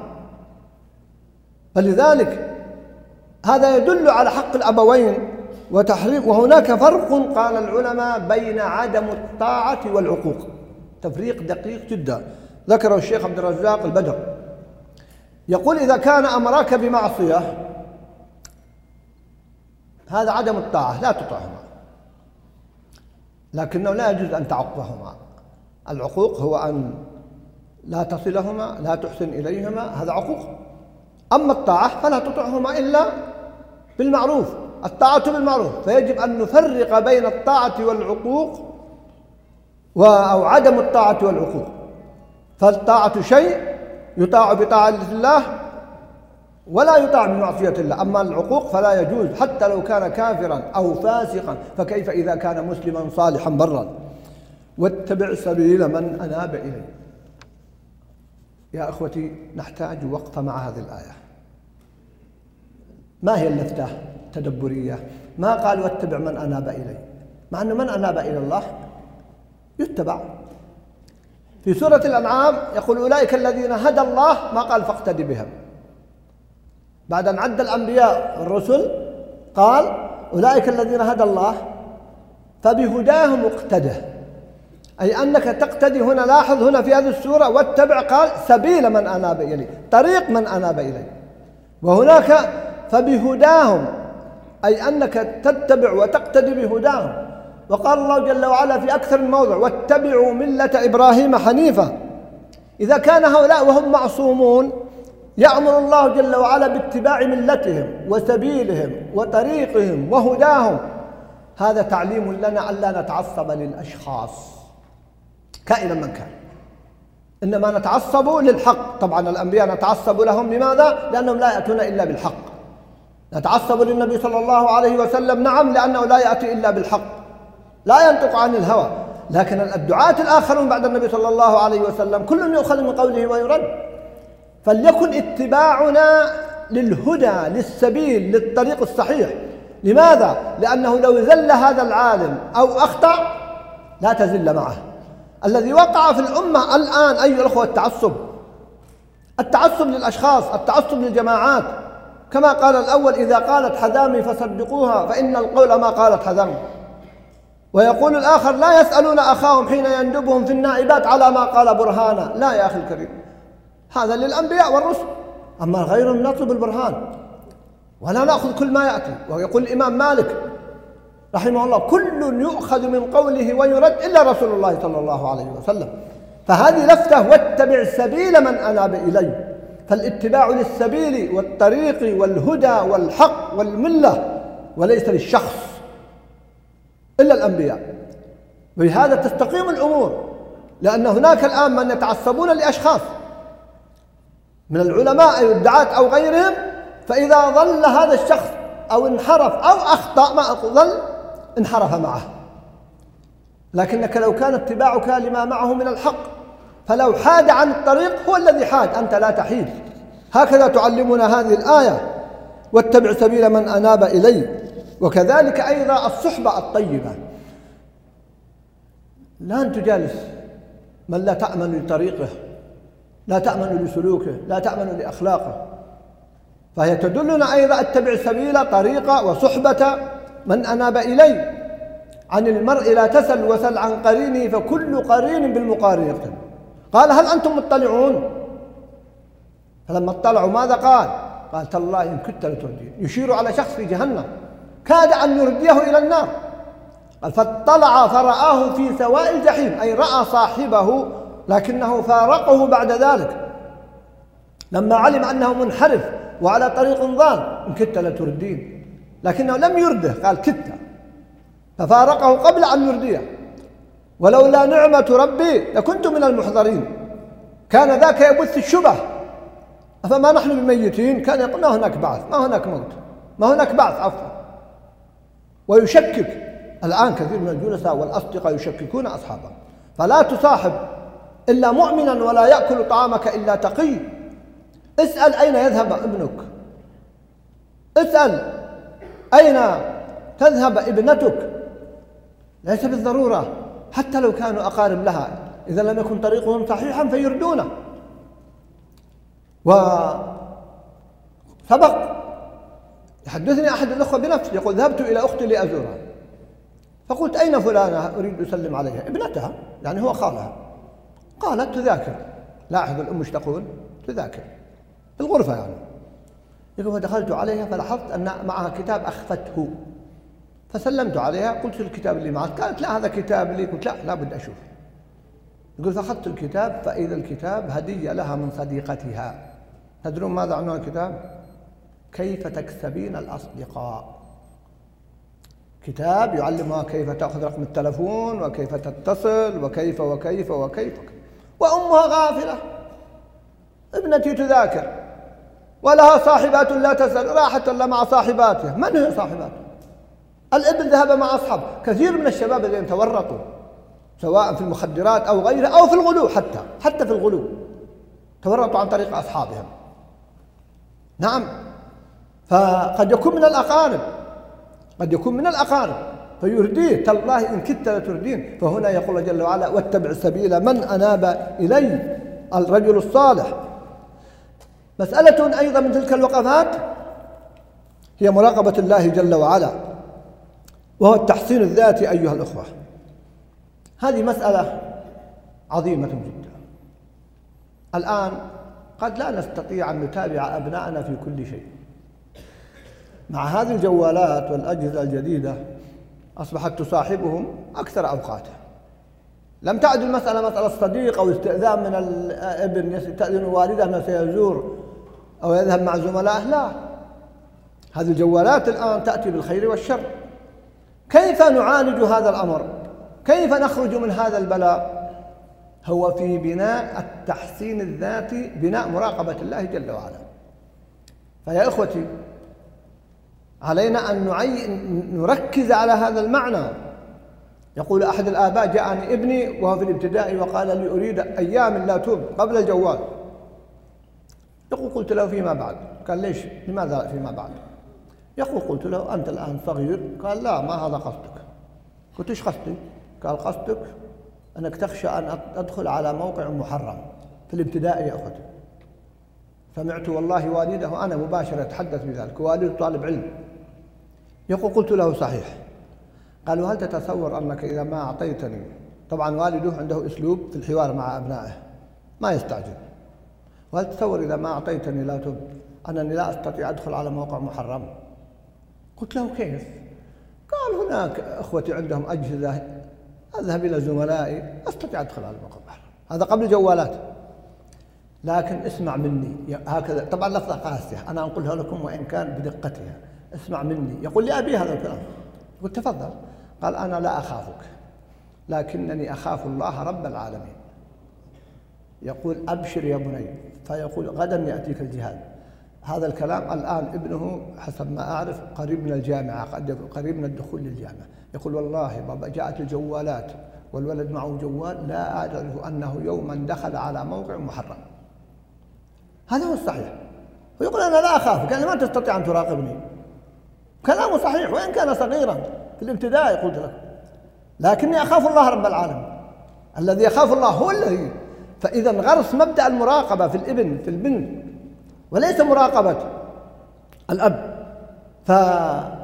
فلذلك هذا يدل على حق الأبوين وتحريم. وهناك فرق قال العلماء بين عدم الطاعة والعقوق، تفريق دقيق جدا ذكره الشيخ عبد الرزاق البدر. يقول إذا كان أمرك بمعصية هذا عدم الطاعة، لا تطعهما، لكنه لا يجوز أن تعقهما. العقوق هو أن لا تصلهما، لا تحسن إليهما، هذا عقوق. أما الطاعة فلا تطعهما إلا بالمعروف، الطاعة بالمعروف. فيجب أن نفرق بين الطاعة والعقوق أو عدم الطاعة والعقوق. فالطاعة شيء يطاع بطاعة الله ولا يطاع بمعصية الله، أما العقوق فلا يجوز حتى لو كان كافرا أو فاسقا، فكيف إذا كان مسلما صالحا برا. واتبع سبيل من أناب إليه. يا أخوتي، نحتاج وقفة مع هذه الآية. ما هي اللفتة التدبرية؟ ما قال واتبع من أناب إليه، مع أن من أناب إلى الله يتبع. في سورة الأنعام يقول أولئك الذين هدى الله، ما قال فاقتدي بهم. بعد أن عد الأنبياء والرسل قال أولئك الذين هدى الله فبهداهم اقتده، أي أنك تقتدي. هنا لاحظ هنا في هذه السورة واتبع، قال سبيل من أناب إليه، طريق من أناب إليه. وهناك فبهداهم، أي أنك تتبع وتقتدي بهداهم. وقال الله جل وعلا في أكثر من موضع واتبعوا ملة إبراهيم حنيفا. إذا كان هؤلاء وهم معصومون يأمر الله جل وعلا باتباع ملتهم وسبيلهم وطريقهم وهداهم، هذا تعليم لنا ألا نتعصب للأشخاص كائنا من كان، إنما نتعصب للحق. طبعا الأنبياء نتعصب لهم، لماذا؟ لأنهم لا يأتون إلا بالحق. نتعصب للنبي صلى الله عليه وسلم، نعم، لأنه لا يأتي إلا بالحق، لا ينطق عن الهوى. لكن الدعاة الآخرون بعد النبي صلى الله عليه وسلم كل يؤخذ من قوله ويرد. فليكن اتباعنا للهدى، للسبيل، للطريق الصحيح. لماذا؟ لأنه لو زل هذا العالم أو أخطأ لا تزل معه. الذي وقع في الأمة الآن أيها الأخوة التعصب للأشخاص، التعصب للجماعات، كما قال الأول: إذا قالت حذامي فصدقوها فإن القول ما قالت حذامي. ويقول الآخر: لا يسألون أخاهم حين يندبهم في النائبات على ما قال برهانا. لا يا أخي الكريم، هذا للأنبياء والرسل، أما غيرهم نطلب البرهان ولا نأخذ كل ما يأتي. ويقول الإمام مالك رحمه الله: كل يؤخذ من قوله ويرد إلا رسول الله صلى الله عليه وسلم. فهذه لفتة: واتبع سبيل من أناب إلي. فالاتباع للسبيل والطريق والهدى والحق والملة، وليس للشخص إلا الأنبياء. بهذا تستقيم الأمور، لأن هناك الآن من يتعصبون لأشخاص من العلماء أو الدعاة أو غيرهم، فإذا ظل هذا الشخص أو انحرف أو أخطأ ما ظل انحرف معه. لكنك لو كان اتباعك لما معه من الحق، فلو حاد عن الطريق هو الذي حاد، أنت لا تحيد. هكذا تعلمنا هذه الآية: واتبع سبيل من أناب إلي. وكذلك أيضا الصحبة الطيبة، لا أن تجالس من لا تأمن لطريقه، لا تأمن لسلوكه، لا تأمن لأخلاقه. فهي تدلنا أيضا: اتبع سبيل طريقة وصحبة من أناب إلي. عن المرء لا تسل وسل عن قرينه فكل قرين بالمقارن يقتل. قال: هل أنتم مطلعون؟ فلما اطلعوا ماذا قال؟ قال: تالله إن كدت لتردين. يشير على شخص في جهنم كاد أن يرديه إلى النار. قال: فاطلع فرآه في سواء الجحيم، أي رأى صاحبه لكنه فارقه بعد ذلك لما علم أنه منحرف وعلى طريق ضال. إن كدت لتردين، لكنه لم يرده، قال: كدت، ففارقه قبل أن يرديه. ولولا نعمة ربي لكنت من المحضرين. كان ذاك يبث الشبه: أفما نحن بميتين؟ كان يقول: ما هناك بعث، ما هناك موت، ما هناك بعث عفوا. ويشكك. الآن كثير من الجلساء والأصدقاء يشككون أصحابهم. فلا تصاحب إلا مؤمنا ولا يأكل طعامك إلا تقي. اسأل أين يذهب ابنك، اسأل أين تذهب ابنتك. ليس بالضرورة حتى لو كانوا أقارب لها، إذا لم يكن طريقهم صحيحا فيردونه. وسبق يحدثني أحد الأخوة بنفسه يقول: ذهبت إلى أختي لأزورها، فقلت: أين فلانة؟ أريد أسلم عليها. ابنتها، يعني هو خالها. قالت: تذاكر. لاحظ الأم ايش تقول؟ تذاكر في الغرفة يعني. يقول: فدخلت عليها فلاحظت أن معها كتاب أخفته، فسلمت عليها، قلت: الكتاب اللي معك؟ قالت: لا هذا كتاب لي. قلت: لا بد أشوف. يقول: فأخذت الكتاب فإذا الكتاب هدية لها من صديقتها. تدرون ماذا عنوان الكتاب؟ كيف تكسبين الأصدقاء. كتاب يعلمها كيف تأخذ رقم التلفون وكيف تتصل وكيف وكيف وكيف. وأمها غافلة، ابنتي تذاكر ولها صاحبات لا تسأل، راحت إلا مع صاحباتها. من هي صاحباتها؟ الابن ذهب مع أصحاب. كثير من الشباب الذين تورطوا سواء في المخدرات أو غيرها أو في الغلو، حتى في الغلو تورطوا عن طريق أصحابهم. نعم، فقد يكون من الأقارب، قد يكون من الأقارب فيرديه: تالله إن كدت لتردين. فهنا يقول جل وعلا: واتبع سبيل من أناب إلي، الرجل الصالح. مسألة أيضا من تلك الوقفات هي مراقبة الله جل وعلا، وهو التحصين الذاتي. أيها الأخوة، هذه مسألة عظيمة جدا. الآن قد لا نستطيع أن نتابع أبناءنا في كل شيء. مع هذه الجوالات والأجهزة الجديدة أصبحت تصاحبهم أكثر أوقاته. لم تعد المسألة مسألة صديق أو استئذان من الابن يستأذن والده أنه سيزور أو يذهب مع زملائه، لا، هذه الجوالات الآن تأتي بالخير والشر. كيف نعالج هذا الأمر؟ كيف نخرج من هذا البلاء؟ هو في بناء التحسين الذاتي، بناء مراقبة الله جل وعلا. فيا إخوتي، علينا أن نركز على هذا المعنى. يقول أحد الآباء: جاءني ابني وهو في الابتدائي وقال لي: أريد أيام لا توب قبل الجوال. يقول: قلت له: فيما بعد. قال: ليش؟ لماذا فيما بعد؟ يقول: قلت له: أنت الآن صغير. قال: لا، ما هذا قصدك. قلت: إيش قصدي؟ قال: قصدك أنك تخشى أن أدخل على موقع محرم في الابتدائي يا أخوتي. سمعت والله والده أنا مباشرة يتحدث بذلك، والده طالب علم، يقول قلت له صحيح. قال هل تتصور أنك إذا ما أعطيتني، طبعا والده عنده أسلوب في الحوار مع أبنائه ما يستعجل، وهل تتصور إذا ما أعطيتني لابتوب أنني لا أستطيع أدخل على موقع محرم؟ قلت له كيف؟ قال هناك أخوتي عندهم أجهزة أذهب إلى زملائي أستطيع أدخل على موقع محرم. هذا قبل الجوالات. لكن اسمع مني هكذا، طبعا لفظة قاسية أنا أنقلها لكم وإن كان بدقتها. اسمع مني، يقول لي أبي هذا الكلام. قلت تفضل. قال أنا لا أخافك لكنني أخاف الله رب العالمين. يقول أبشر يا بني، فيقول غدا يأتيك الجهاد. هذا الكلام الآن ابنه حسب ما أعرف قريب من الجامعة، قريب من الدخول للجامعة. يقول والله بابا جاءت الجوالات والولد معه جوال لا أعرف أنه يوما دخل على موقع محرم. هذا هو الصحيح. ويقول أنا لا أخافك، أنا ما تستطيع أن تراقبني. كلامه صحيح وإن كان صغيرا في الابتدائي قلت لك، لكني أخاف الله رب العالمين. الذي يخاف الله هو الذي. فإذا غرس مبدأ المراقبة في الابن في البنت وليس مراقبة الأب. فهذا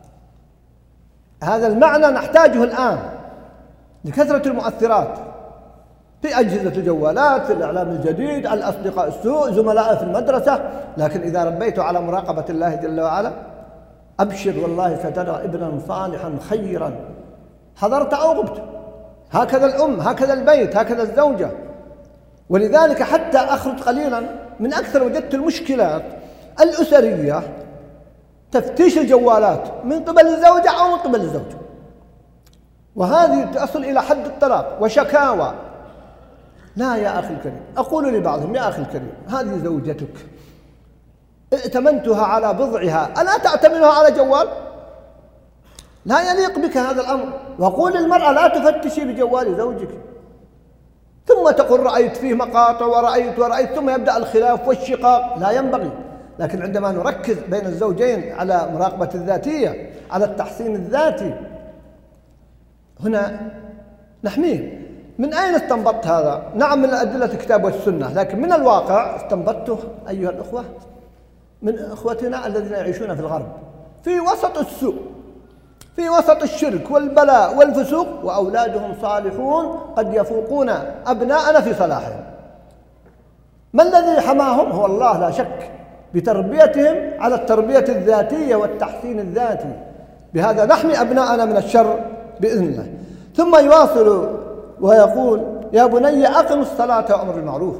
المعنى نحتاجه الآن لكثرة المؤثرات في أجهزة الجوالات، في الإعلام الجديد، الأصدقاء السوء، زملاء في المدرسة. لكن إذا ربيت على مراقبة الله جل وعلا أبشر والله سترى ابنا صالحا خيرا حضرت أو غبت. هكذا الأم، هكذا البيت، هكذا الزوجة. ولذلك حتى أخرج قليلا من أكثر وجدت المشكلات الأسرية تفتيش الجوالات من قبل الزوجة أو من قبل الزوج، وهذه تصل إلى حد الطلاق وشكاوى. لا يا أخي الكريم، أقول لبعضهم يا أخي الكريم هذه زوجتك ائتمنتها على بضعها، ألا تأتمنها على جوال؟ لا يليق بك هذا الأمر. وقول للمرأة لا تفتشي بجوال زوجك، ثم تقول رأيت فيه مقاطع ورأيت ثم يبدأ الخلاف والشقاق. لا ينبغي. لكن عندما نركز بين الزوجين على مراقبة الذاتية، على التحسين الذاتي، هنا نحميه. من أين استنبطت هذا؟ نعم من أدلة الكتاب والسنة، لكن من الواقع استنبطته أيها الأخوة من أخوتنا الذين يعيشون في الغرب في وسط السوء، في وسط الشرك والبلاء والفسوق، وأولادهم صالحون قد يفوقون أبناءنا في صلاحهم. ما الذي حماهم؟ هو الله لا شك، بتربيتهم على التربية الذاتية والتحسين الذاتي. بهذا نحمي أبناءنا من الشر بإذن الله. ثم يواصل ويقول يا بني أقم الصلاة وأمر بالمعروف.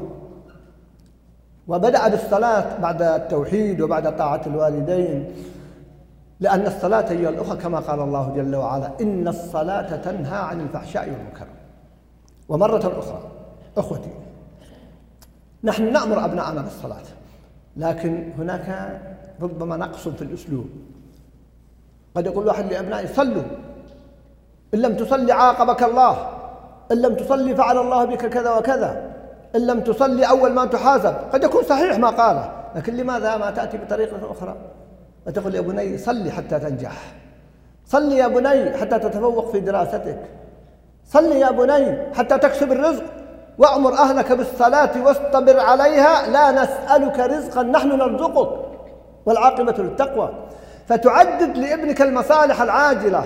وبدأ بالصلاة بعد التوحيد وبعد طاعة الوالدين، لأن الصلاة أيها الأخوة كما قال الله جل وعلا إن الصلاة تنهى عن الفحشاء والمنكر. ومرة أخرى أخوتي، نحن نأمر أبناءنا بالصلاة، لكن هناك ربما نقص في الأسلوب. قد يقول واحد لأبنائي صلوا، إن لم تصلي عاقبك الله، إن لم تصلي فعل الله بك كذا وكذا، إن لم تصلي أول ما تحاسب. قد يكون صحيح ما قاله، لكن لماذا ما تأتي بطريقة أخرى وتقول يا بني صلي حتى تنجح، صلي يا بني حتى تتفوق في دراستك، صلي يا بني حتى تكسب الرزق، وأمر أهلك بالصلاة واصطبر عليها لا نسألك رزقا نحن نرزقك والعاقبة للتقوى. فتعدد لابنك المصالح العاجلة،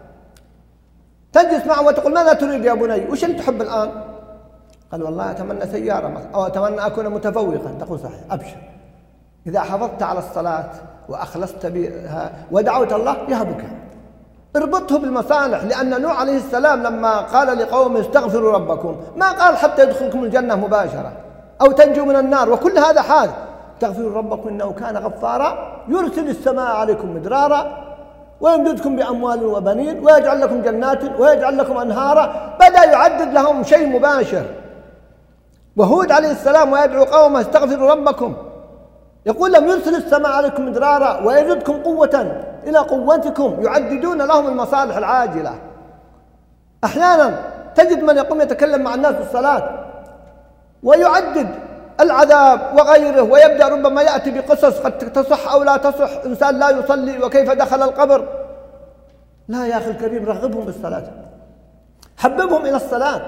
تجلس معه وتقول ماذا تريد يا بني؟ وش أنت تحب الآن؟ قال والله أتمنى سيارة مثلا، أو أتمنى أكون متفوقا. تقول صحيح، أبشر، إذا حافظت على الصلاة وأخلصت بها ودعوت الله يهبك. اربطه بالمصالح، لأن نوح عليه السلام لما قال لقومه استغفروا ربكم ما قال حتى يدخلكم الجنة مباشرة أو تنجوا من النار، وكل هذا حال. استغفروا ربكم إنه كان غفارا يرسل السماء عليكم مدرارا ويمددكم بأموال وبنين ويجعل لكم جنات ويجعل لكم أنهارا. بدأ يعدد لهم شيء مباشر. وهود عليه السلام ويدعو قومه استغفروا ربكم، يقول لم يرسل السماء عليكم مدرارا ويزدكم قوة إلى قوتكم. يعددون لهم المصالح العاجلة. أحيانا تجد من يقوم يتكلم مع الناس بالصلاة ويعدد العذاب وغيره، ويبدأ ربما يأتي بقصص قد تصح أو لا تصح، إنسان لا يصلي وكيف دخل القبر. لا يا أخي الكريم، رغبهم بالصلاة، حببهم إلى الصلاة،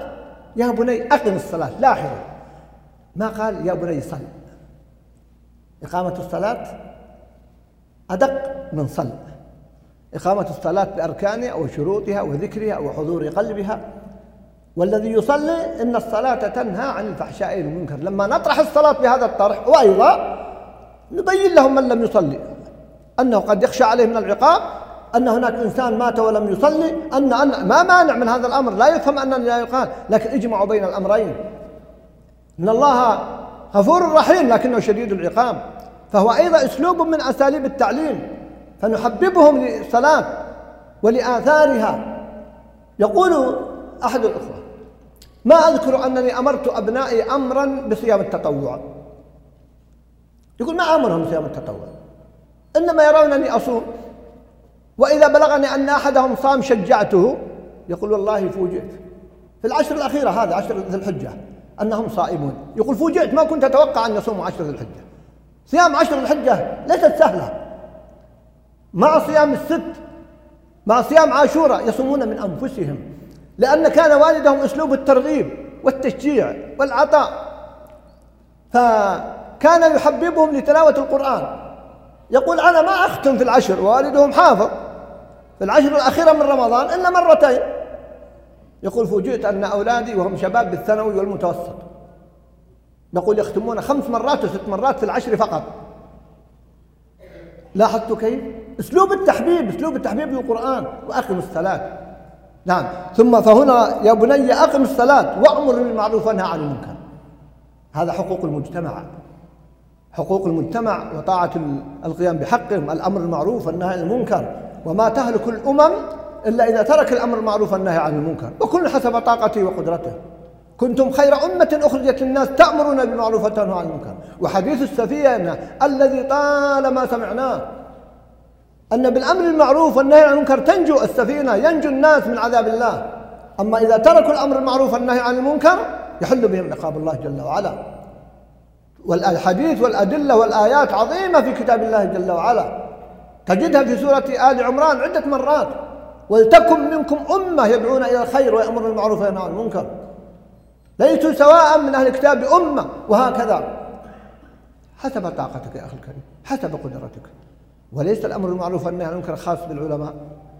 يا بني أقم الصلاة، لاحظوا ما قال يا بني صل. إقامة الصلاة أدق من صل. إقامة الصلاة بأركانها وشروطها وذكرها وحضور قلبها. والذي يصلي إن الصلاة تنهى عن الفحشاء والمنكر. لما نطرح الصلاة بهذا الطرح وأيضا نبين لهم من لم يصلي أنه قد يخشى عليه من العقاب، أن هناك إنسان مات ولم يصلي، أن ما مانع من هذا الأمر، لا يفهم أنه لا يقال، لكن اجمعوا بين الأمرين. إن الله غفور رحيم لكنه شديد العقاب، فهو أيضا أسلوب من أساليب التعليم، فنحببهم للصلاة ولآثارها. يقول أحد الأخوة: ما أذكر أنني أمرت أبنائي أمرا بصيام التطوع. يقول ما أمرهم بصيام التطوع، إنما يرونني أصوم، وإذا بلغني أن أحدهم صام شجعته. يقول والله فوجئت في العشر الأخيرة، هذا عشر ذي الحجة، أنهم صائمون. يقول فوجئت، ما كنت أتوقع أن يصوموا عشر ذي الحجة. صيام عشر ذي الحجة ليست سهلة، مع صيام الست، مع صيام عاشوراء، يصومون من أنفسهم، لأن كان والدهم أسلوب الترغيب والتشجيع والعطاء، فكان يحببهم لتلاوة القرآن. يقول أنا ما أختم في العشر، ووالدهم حافظ في العشر الأخيرة من رمضان إلا مرتين. يقول فوجئت أن أولادي وهم شباب بالثانوي والمتوسط، نقول يختمون 5 مرات و6 مرات في العشر فقط. لاحظتوا كيف؟ أسلوب التحبيب للقرآن. وأقم الصلاة، نعم. ثم فهنا يا بني أقم الصلاة وأمر بالمعروف وانهى عن المنكر. هذا حقوق المجتمع وطاعة القيام بحقهم، الأمر المعروف والنهي عن المنكر. وما تهلك الأمم إلا إذا ترك الأمر المعروف والنهي عن المنكر، وكل حسب طاقته وقدرته. كنتم خير أمة أخرجت للناس تأمرون بالمعروف وتنهون عن المنكر. وحديث السفينة الذي طالما سمعناه، أن بالأمر المعروف والنهي عن المنكر تنجو السفينة، ينجو الناس من عذاب الله. أما إذا تركوا الأمر المعروف والنهي عن المنكر يحل بهم عقاب الله جل وعلا. والحديث والأدلة والآيات عظيمة في كتاب الله جل وعلا، تجدها في سورة آل عمران عدة مرات: ولتكن منكم أمة يدعون إلى الخير ويأمرون بالمعروف وينهون عن المنكر. ليسوا سواء من أهل الكتاب أمة. وهكذا حسب طاقتك يا أخي الكريم، حسب قدرتك. وليس الأمر بالمعروف والنهي عن المنكر خاص بالعلماء،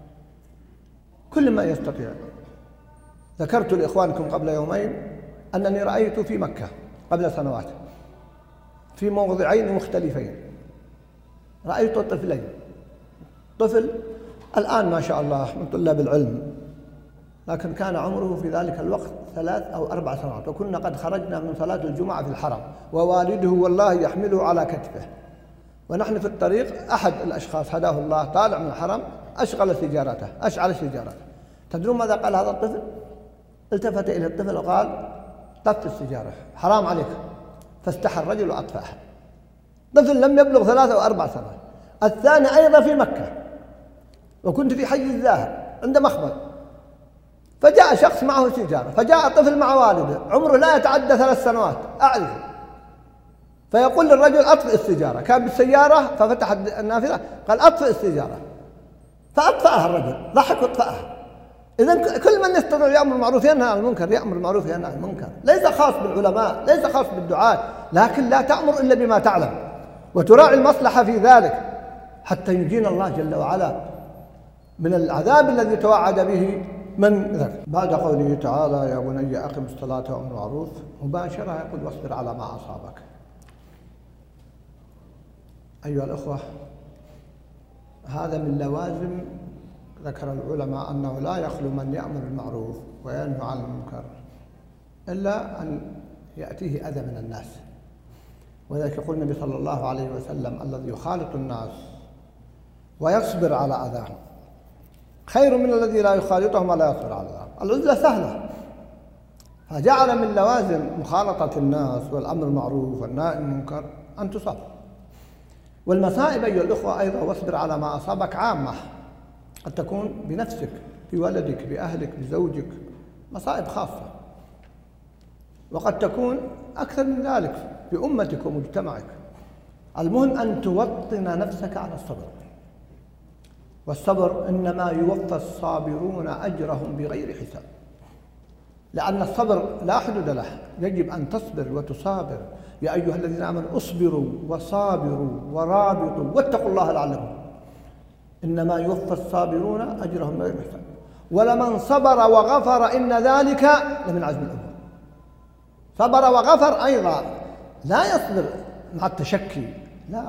كل ما يستطيع. ذكرت لإخوانكم قبل يومين أنني رأيت في مكة قبل سنوات في موضعين مختلفين، رأيت طفلين، طفل الآن ما شاء الله من طلاب العلم، لكن كان عمره في ذلك الوقت 3 أو 4 سنوات، وكنا قد خرجنا من صلاة الجمعة في الحرم، ووالده والله يحمله على كتفه، ونحن في الطريق أحد الأشخاص هداه الله طالع من الحرم أشعل سيجارته. تدرون ماذا قال هذا الطفل؟ التفت إلى الطفل وقال: طفي السيجارة، حرام عليك. فاستحى الرجل وأطفأها. طفل لم يبلغ 3 أو 4 سنوات. الثاني أيضا في مكة، وكنت في حي الزاهر عند مخبر، فجاء شخص معه سيجارة، فجاء طفل مع والده عمره لا يتعدى 3 سنوات أعرفه، فيقول للرجل: أطفئ السيجارة. كان بالسيارة ففتح النافذة قال: أطفئ السيجارة، فأطفأها الرجل، ضحك واطفأها. إذن كل من يستطيع يأمر بالمعروف ينهى عن المنكر يأمر بالمعروف ينهى عن المنكر، ليس خاص بالعلماء، ليس خاص بالدعاة، لكن لا تأمر إلا بما تعلم وتراعي المصلحة في ذلك حتى ينجينا الله جل وعلا من العذاب الذي توعد به من ذكر. بعد قوله تعالى: يا بني أقم الصلاة وأمر بالمعروف، مباشرة يقول: واصبر على ما أصابك. أيها الأخوة، هذا من لوازم ذكر العلماء أنه لا يخلو من يأمر بالمعروف وينهى عن المنكر إلا أن يأتيه أذى من الناس. وذلك يقول النبي صلى الله عليه وسلم: الذي يخالط الناس ويصبر على أذاهم خير من الذي لا يخالطهم ولا يصبر على أذاهم. العزلة سهلة، فجعل من لوازم مخالطة الناس والأمر بالمعروف والنهي عن المنكر أن تصاب. والمصائب أيها الأخوة أيضا: واصبر على ما أصابك عامة، قد تكون بنفسك، بولدك، بأهلك، بزوجك، مصائب خاصة، وقد تكون أكثر من ذلك بأمتك ومجتمعك. المهم أن توطن نفسك على الصبر، والصبر إنما يوفى الصابرون أجرهم بغير حساب. لأن الصبر لا حدود له، يجب أن تصبر وتصابر. يا أيها الذين آمنوا اصبروا وصابروا ورابطوا واتقوا الله لعلكم، إنما يوفى الصابرون أجرهم بغير حساب، ولمن صبر وغفر إن ذلك لمن عزم الأمور. صبر وغفر أيضا، لا يصبر مع التشكي، لا.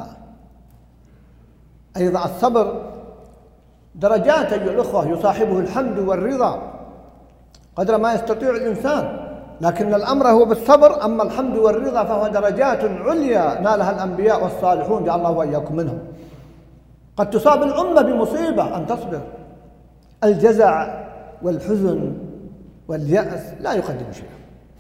أيضا الصبر درجات أيها الأخوة، يصاحبه الحمد والرضا قدر ما يستطيع الإنسان، لكن الأمر هو بالصبر. أما الحمد والرضا فهو درجات عليا نالها الأنبياء والصالحون، جعل الله وإياكم منهم. قد تصاب الأمة بمصيبة أن تصبر. الجزع والحزن واليأس لا يقدم شيئا.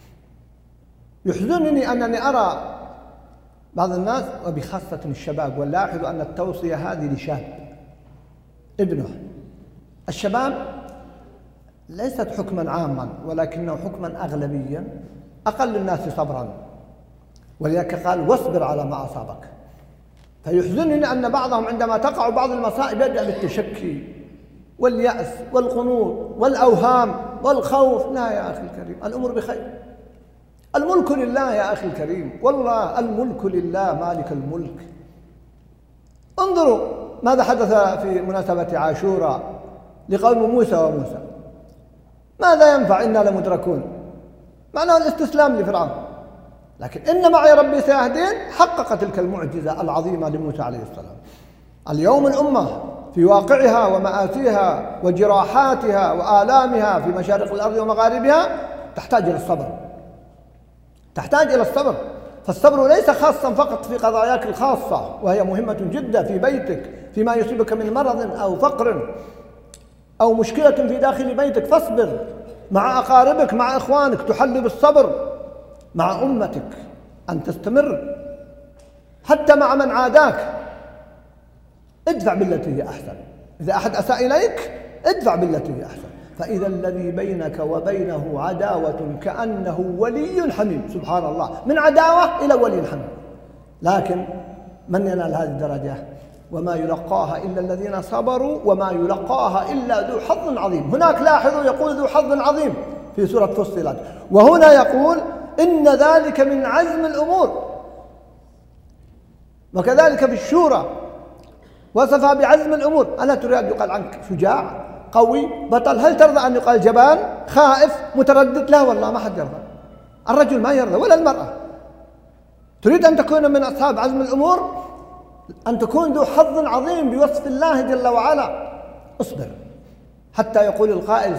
يحزنني أنني أرى بعض الناس وبخاصة الشباب، ولاحظوا أن التوصية هذه لشاب ابنه. الشباب ليست حكما عاما، ولكنه حكما أغلبيا أقل الناس صبرا، ولذلك قال واصبر على ما أصابك. فيحزنني أن بعضهم عندما تقع بعض المصائب يبدأ بالتشكي واليأس والقنوط والأوهام والخوف. لا يا أخي الكريم، الأمور بخير. الملك لله يا أخي الكريم، والله الملك لله مالك الملك. انظروا ماذا حدث في مناسبة عاشوراء لقوم موسى وموسى. ماذا ينفع إنا لمدركون، معناه الاستسلام لفرعون. لكن إن معي ربي سيهدين حقق تلك المعجزة العظيمة لموسى عليه السلام. اليوم الأمة في واقعها ومآسيها وجراحاتها وآلامها في مشارق الأرض ومغاربها تحتاج إلى الصبر، تحتاج إلى الصبر. فالصبر ليس خاصا فقط في قضاياك الخاصة، وهي مهمة جدا في بيتك، فيما يصيبك من مرض أو فقر أو مشكلة في داخل بيتك فاصبر. مع أقاربك، مع إخوانك تحل بالصبر. مع أمتك أن تستمر. حتى مع من عاداك ادفع بالتي هي أحسن. إذا أحد أساء إليك ادفع بالتي هي أحسن. فإذا الذي بينك وبينه عداوة كأنه ولي حميم. سبحان الله، من عداوة إلى ولي حميم. لكن من ينال هذه الدرجة؟ وما يلقاها إلا الذين صبروا وما يلقاها إلا ذو حظ عظيم. هناك لاحظوا يقول ذو حظ عظيم في سورة فصلت، وهنا يقول إن ذلك من عزم الأمور. وكذلك في الشورى وصفها بعزم الأمور. ألا تريد أن يقال عنك شجاع قوي بطل؟ هل ترضى أن يقال جبان خائف متردد؟ لا والله، ما حد يرضى. الرجل ما يرضى ولا المرأة. تريد أن تكون من أصحاب عزم الأمور، أن تكون ذو حظ عظيم بوصف الله جل وعلا. اصبر. حتى يقول القائل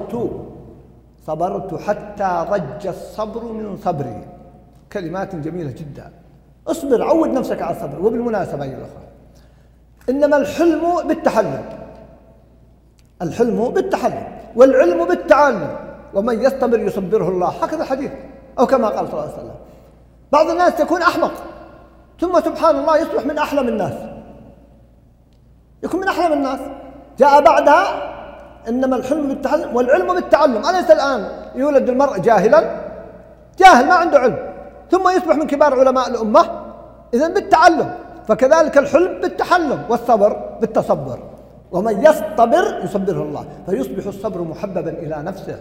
صبرت حتى ضج الصبر من صبري. كلمات جميلة جدا. اصبر، عود نفسك على الصبر. وبالمناسبة أيها الأخوة، إنما الحلم بالتحلم، الحلم بالتحلم والعلم بالتعلم. ومن يصطبر يصبره الله، هكذا الحديث، أو كما قال صلى الله عليه وسلم. بعض الناس يكون أحمق ثم سبحان الله يصبح من أحلم الناس، يكون من أحلم الناس. جاء بعدها إنما الحلم بالتعلم والعلم بالتعلم. أليس الآن يولد المرء جاهلا، جاهل ما عنده علم، ثم يصبح من كبار علماء الأمة؟ إذن بالتعلم. فكذلك الحلم بالتحلم والصبر بالتصبر. ومن يصطبر يصبره الله، فيصبح الصبر محببا إلى نفسه.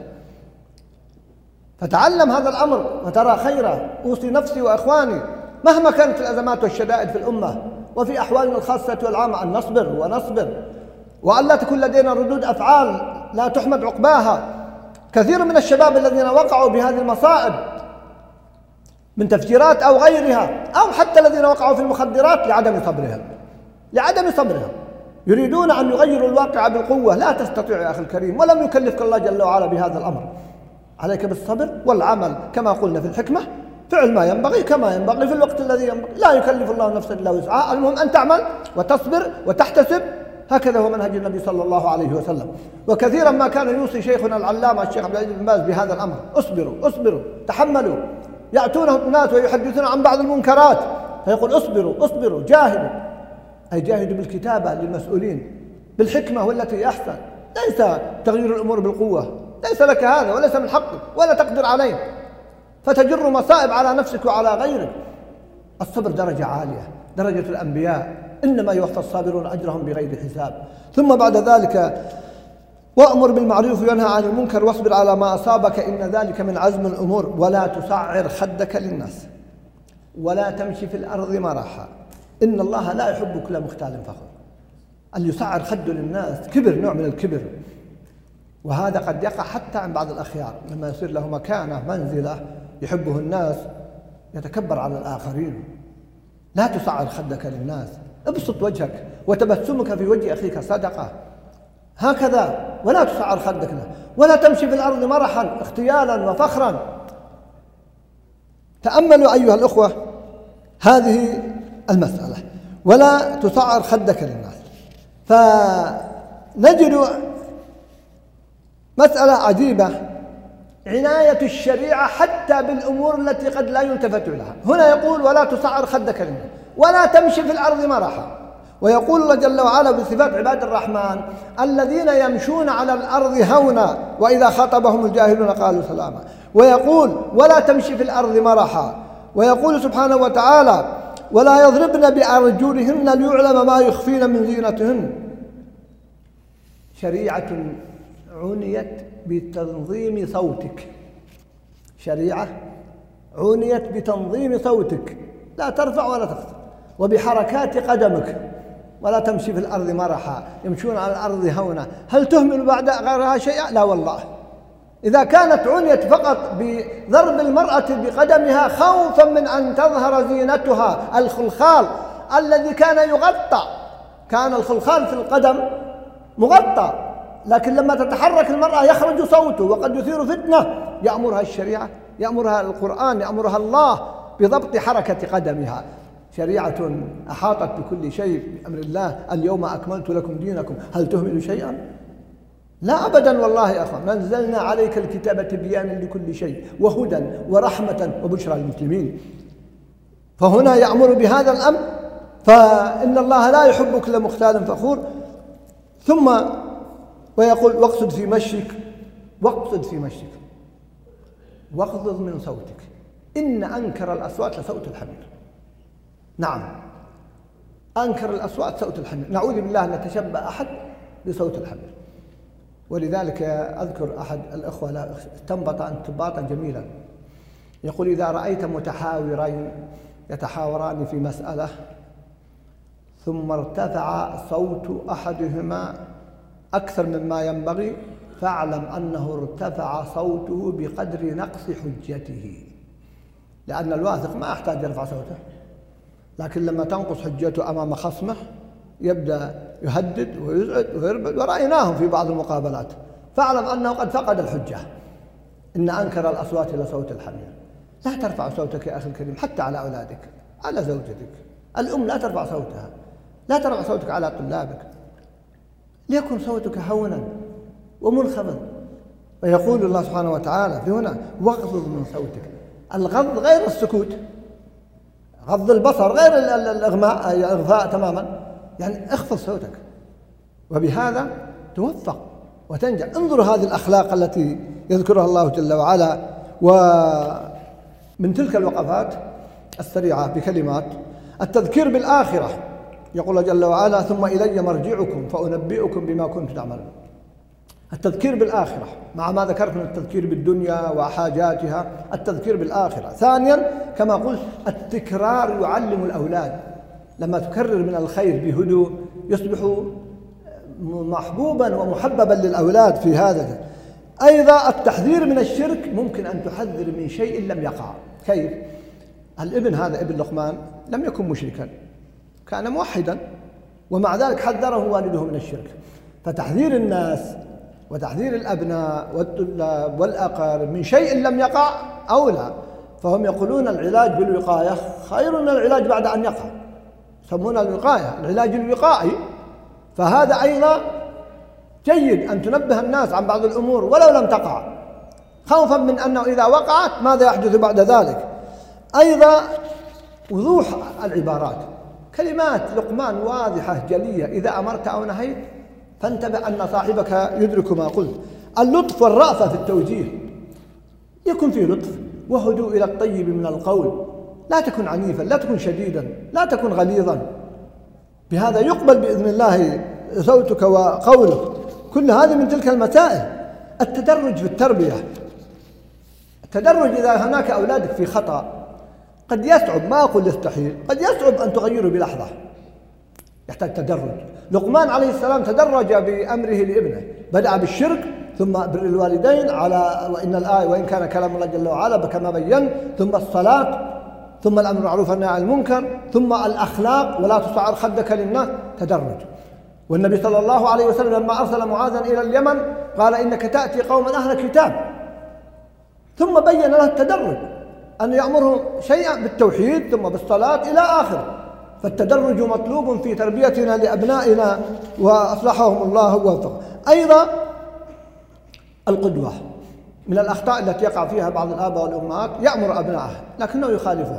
فتعلم هذا الأمر وترى خيره. أوصي نفسي وإخواني مهما كانت الأزمات والشدائد في الأمة وفي أحوالنا الخاصة والعامة أن نصبر ونصبر، وأن لا تكون لدينا ردود أفعال لا تحمد عقباها. كثير من الشباب الذين وقعوا بهذه المصائب من تفجيرات أو غيرها، أو حتى الذين وقعوا في المخدرات لعدم صبرهم يريدون أن يغيروا الواقع بالقوة. لا تستطيع يا أخي الكريم، ولم يكلفك الله جل وعلا بهذا الأمر. عليك بالصبر والعمل كما قلنا في الحكمة، فعل ما ينبغي كما ينبغي في الوقت الذي ينبغي. لا يكلف الله نفسا إلا وسعها. المهم أن تعمل وتصبر وتحتسب. هكذا هو منهج النبي صلى الله عليه وسلم. وكثيرا ما كان يوصي شيخنا العلامة الشيخ عبد العزيز بن باز بهذا الأمر: اصبروا تحملوا. يأتونه الناس ويحدثون عن بعض المنكرات فيقول اصبروا جاهدوا، أي جاهدوا بالكتابة للمسؤولين بالحكمة والتي أحسن. ليس تغيير الأمور بالقوة، ليس لك هذا وليس من حقك ولا تقدر عليه، فتجر مصائب على نفسك وعلى غيرك. الصبر درجة عالية، درجة الأنبياء، إنما يوفى الصابرون أجرهم بغير حساب. ثم بعد ذلك وأمر بالمعروف وينهى عن المنكر واصبر على ما أصابك إن ذلك من عزم الأمور ولا تصعر خدك للناس ولا تمشي في الأرض مرحا إن الله لا يحب كل مختال فخور. أن يسعر خده للناس كبر، نوع من الكبر، وهذا قد يقع حتى عن بعض الأخيار لما يصير له مكانة منزلة يحبه الناس يتكبر على الآخرين. لا تصعر خدك للناس، ابسط وجهك، وتبسمك في وجه أخيك صدقة، هكذا، ولا تصعر خدك له، ولا تمشي في الأرض مرحا اختيالا وفخرا. تأملوا أيها الأخوة هذه المسألة، ولا تصعر خدك للناس. فنجد مسألة عجيبة، عناية الشريعة حتى بالأمور التي قد لا يلتفت لها. هنا يقول ولا تصعر خدك للناس ولا تمشي في الأرض مرحا، ويقول الله جل وعلا بصفات عباد الرحمن الذين يمشون على الأرض هونا وإذا خاطبهم الجاهلون قالوا سلاما، ويقول ولا تمشي في الأرض مرحا، ويقول سبحانه وتعالى ولا يضربن بأرجلهن ليعلم ما يخفين من زينتهن. شريعة عنيت بتنظيم صوتك، شريعة عنيت بتنظيم صوتك، لا ترفع ولا تخفض، وبحركات قدمك، ولا تمشي في الأرض مرحا، يمشون على الأرض هونا. هل تهمل بعد غيرها شيئا؟ لا والله. إذا كانت عنيت فقط بضرب المرأة بقدمها خوفا من أن تظهر زينتها، الخلخال الذي كان يغطى، كان الخلخال في القدم مغطى، لكن لما تتحرك المرأة يخرج صوته وقد يثير فتنة، يأمرها الشريعة، يأمرها القرآن، يأمرها الله بضبط حركة قدمها. شريعة أحاطت بكل شيء بأمر الله، اليوم أكملت لكم دينكم. هل تهمل شيئا؟ لا أبدا والله يا أخوان. نزلنا عليك الكتاب تبيانا لكل شيء وهدى ورحمة وبشرى للمسلمين. فهنا يأمر بهذا الأمر، فإن الله لا يحب كل مختال فخور. ثم ويقول واقصد في مشيك، واقصد في مشيك، واغضض من صوتك، إن أنكر الأصوات لصوت الحمير. نعم، أنكر الأصوات صوت الحمير، نعوذ بالله أن نتشبه أحد بصوت الحمير. ولذلك أذكر أحد الأخوة استنبط انباطا جميلا، يقول إذا رأيت متحاورين يتحاوران في مسألة ثم ارتفع صوت أحدهما أكثر مما ينبغي فاعلم أنه ارتفع صوته بقدر نقص حجته، لأن الواثق ما يحتاج يرفع صوته، لكن لما تنقص حجته أمام خصمه يبدأ يهدد ويزعج ويربد، ورأيناهم في بعض المقابلات. فاعلم أنه قد فقد الحجة. إن أنكر الأصوات لصوت الحمير. لا ترفع صوتك يا أخي الكريم حتى على أولادك، على زوجتك. الأم لا ترفع صوتها، لا ترفع صوتك على طلابك، ليكن صوتك هونا ومنخفض. ويقول الله سبحانه وتعالى في هنا واغضض من صوتك. الغض غير السكوت، غض البصر غير الإغماء، أي إغفاء تماما، يعني اخفض صوتك، وبهذا توفق وتنجح. انظروا هذه الأخلاق التي يذكرها الله جل وعلا. ومن تلك الوقفات السريعة بكلمات التذكير بالآخرة، يقول جل وعلا ثم إلي مرجعكم فأنبئكم بما كنتم تعملون. التذكير بالآخرة مع ما ذكرت من التذكير بالدنيا وحاجاتها، التذكير بالآخرة. ثانيا كما قلت التكرار يعلم الأولاد، لما تكرر من الخير بهدوء يصبح محبوبا ومحببا للأولاد في هذا. أيضا التحذير من الشرك، ممكن أن تحذر من شيء لم يقع. كيف؟ الابن هذا ابن لقمان لم يكن مشركا، كان موحدا، ومع ذلك حذره والده من الشرك. فتحذير الناس وتحذير الأبناء والطلاب والأقارب من شيء لم يقع أولى. فهم يقولون العلاج بالوقاية خير من العلاج بعد أن يقع، يسمون الوقاية العلاج الوقائي. فهذا أيضا جيد أن تنبه الناس عن بعض الأمور ولو لم تقع، خوفا من أنه إذا وقعت ماذا يحدث بعد ذلك. أيضا وضوح العبارات، كلمات لقمان واضحة جلية، إذا أمرت أو نهيت فانتبه أن صاحبك يدرك ما قلت. اللطف والرأفة في التوجيه، يكن فيه لطف وهدوء إلى الطيب من القول، لا تكن عنيفا، لا تكن شديدا، لا تكن غليظا. بهذا يقبل بإذن الله صوتك وقولك. كل هذه من تلك المسائل. التدرج في التربية، التدرج إذا هناك أولادك في خطأ قد يصعب، ما أقول يستحيل، قد يصعب أن تغيره بلحظة، يحتاج تدرج. لقمان عليه السلام تدرج بأمره لابنه، بدأ بالشرك ثم بر الوالدين على وإن الآية وإن كان كلام الله جل وعلا كما بين، ثم الصلاة، ثم الأمر بالمعروف والنهي عن المنكر، ثم الأخلاق ولا تصعر خدك للناس، تدرج. والنبي صلى الله عليه وسلم لما أرسل معاذا إلى اليمن قال إنك تأتي قوما أهل كتاب، ثم بين له التدرج أن يأمرهم شيئا بالتوحيد ثم بالصلاة إلى آخره. فالتدرج مطلوب في تربيتنا لأبنائنا وأصلحهم الله ووفقهم. أيضا القدوة من الأخطاء التي يقع فيها بعض الآباء والأمهات، يأمر أبنائه لكنه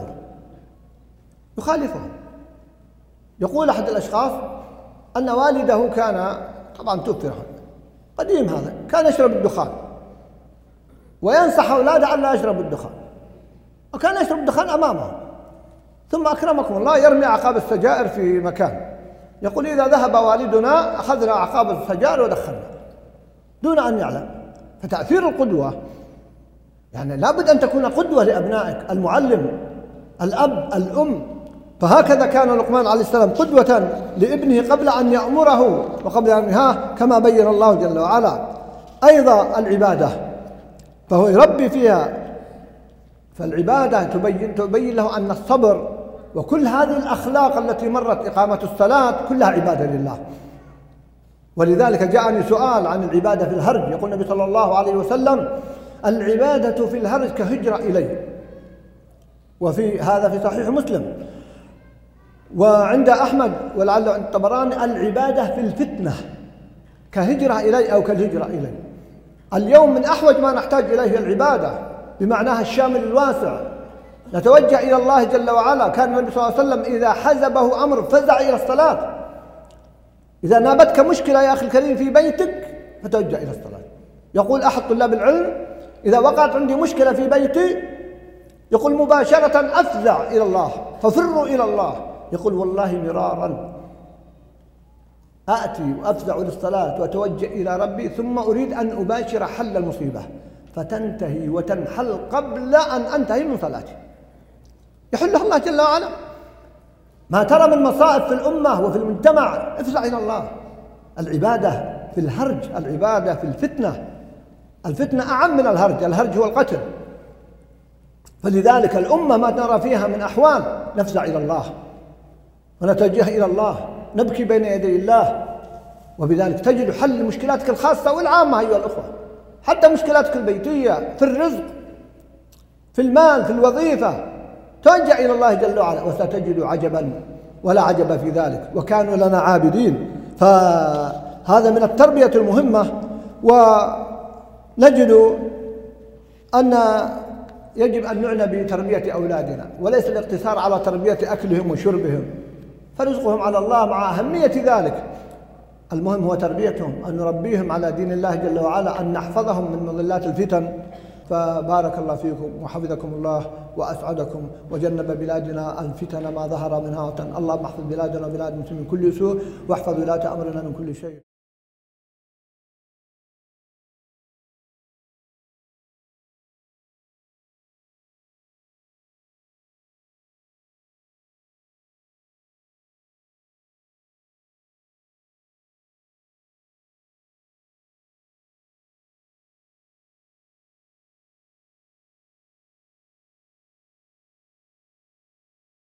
يخالفهم. يقول أحد الأشخاص أن والده كان، طبعا توفي قديم هذا، كان يشرب الدخان وينصح أولاده أن لا يشربوا الدخان، وكان يشرب الدخان أمامه، ثم أكرمكم الله يرمي أعقاب السجائر في مكان، يقول إذا ذهب والدنا أخذنا أعقاب السجائر ودخلنا دون أن يعلم. فتأثير القدوة، يعني لابد أن تكون قدوة لأبنائك، المعلم، الأب، الأم. فهكذا كان لقمان عليه السلام قدوة لابنه قبل أن يأمره وقبل أن ينهاه كما بين الله جل وعلا. أيضا العبادة، فهو يربي فيها، فالعبادة تبين له أن الصبر وكل هذه الأخلاق التي مرت، إقامة الصلاة كلها عبادة لله. ولذلك جاءني سؤال عن العبادة في الهرج، يقول النبي صلى الله عليه وسلم العبادة في الهرج كهجرة إلي، وفي هذا في صحيح مسلم، وعند أحمد ولعله عند الطبراني العبادة في الفتنة كهجرة إلي أو كالهجرة إلي. اليوم من أحوج ما نحتاج إليه العبادة بمعناها الشامل الواسع، نتوجه إلى الله جل وعلا. كان النبي صلى الله عليه وسلم إذا حزبه أمر فزع إلى الصلاة. إذا نابتك مشكلة يا أخي الكريم في بيتك فتوجه إلى الصلاة. يقول أحد طلاب العلم إذا وقعت عندي مشكلة في بيتي، يقول مباشرة أفزع إلى الله، ففروا إلى الله. يقول والله مرارا آتي وأفزع للصلاة وأتوجه إلى ربي ثم أريد أن أباشر حل المصيبة فتنتهي وتنحل قبل أن أنتهي من صلاتي، يحلها الله جل وعلا. ما ترى من مصائب في الأمة وفي المجتمع، افزع إلى الله. العبادة في الهرج، العبادة في الفتنة، الفتنة أعم من الهرج، الهرج هو القتل. فلذلك الأمة ما نرى فيها من أحوال نفزع إلى الله ونتوجه إلى الله، نبكي بين يدي الله، وبذلك تجد حل مشكلاتك الخاصة والعامة أيها الأخوة، حتى مشكلاتك البيتية، في الرزق، في المال، في الوظيفة، توجه إلى الله جل وعلا وستجد عجبا ولا عجب في ذلك. وكانوا لنا عابدين. فهذا من التربية المهمة. ونجد أن يجب أن نعنى بتربية أولادنا، وليس الاقتصار على تربية أكلهم وشربهم، فرزقهم على الله مع أهمية ذلك. المهم هو تربيتهم، أن نربيهم على دين الله جل وعلا، أن نحفظهم من مضلات الفتن. فبارك الله فيكم وحفظكم الله وأسعدكم وجنب بلادنا الفتن ما ظهر منها وبطن. اللهم احفظ بلادنا وبلاد المسلمين من كل سوء، واحفظ ولاة أمرنا من كل شيء.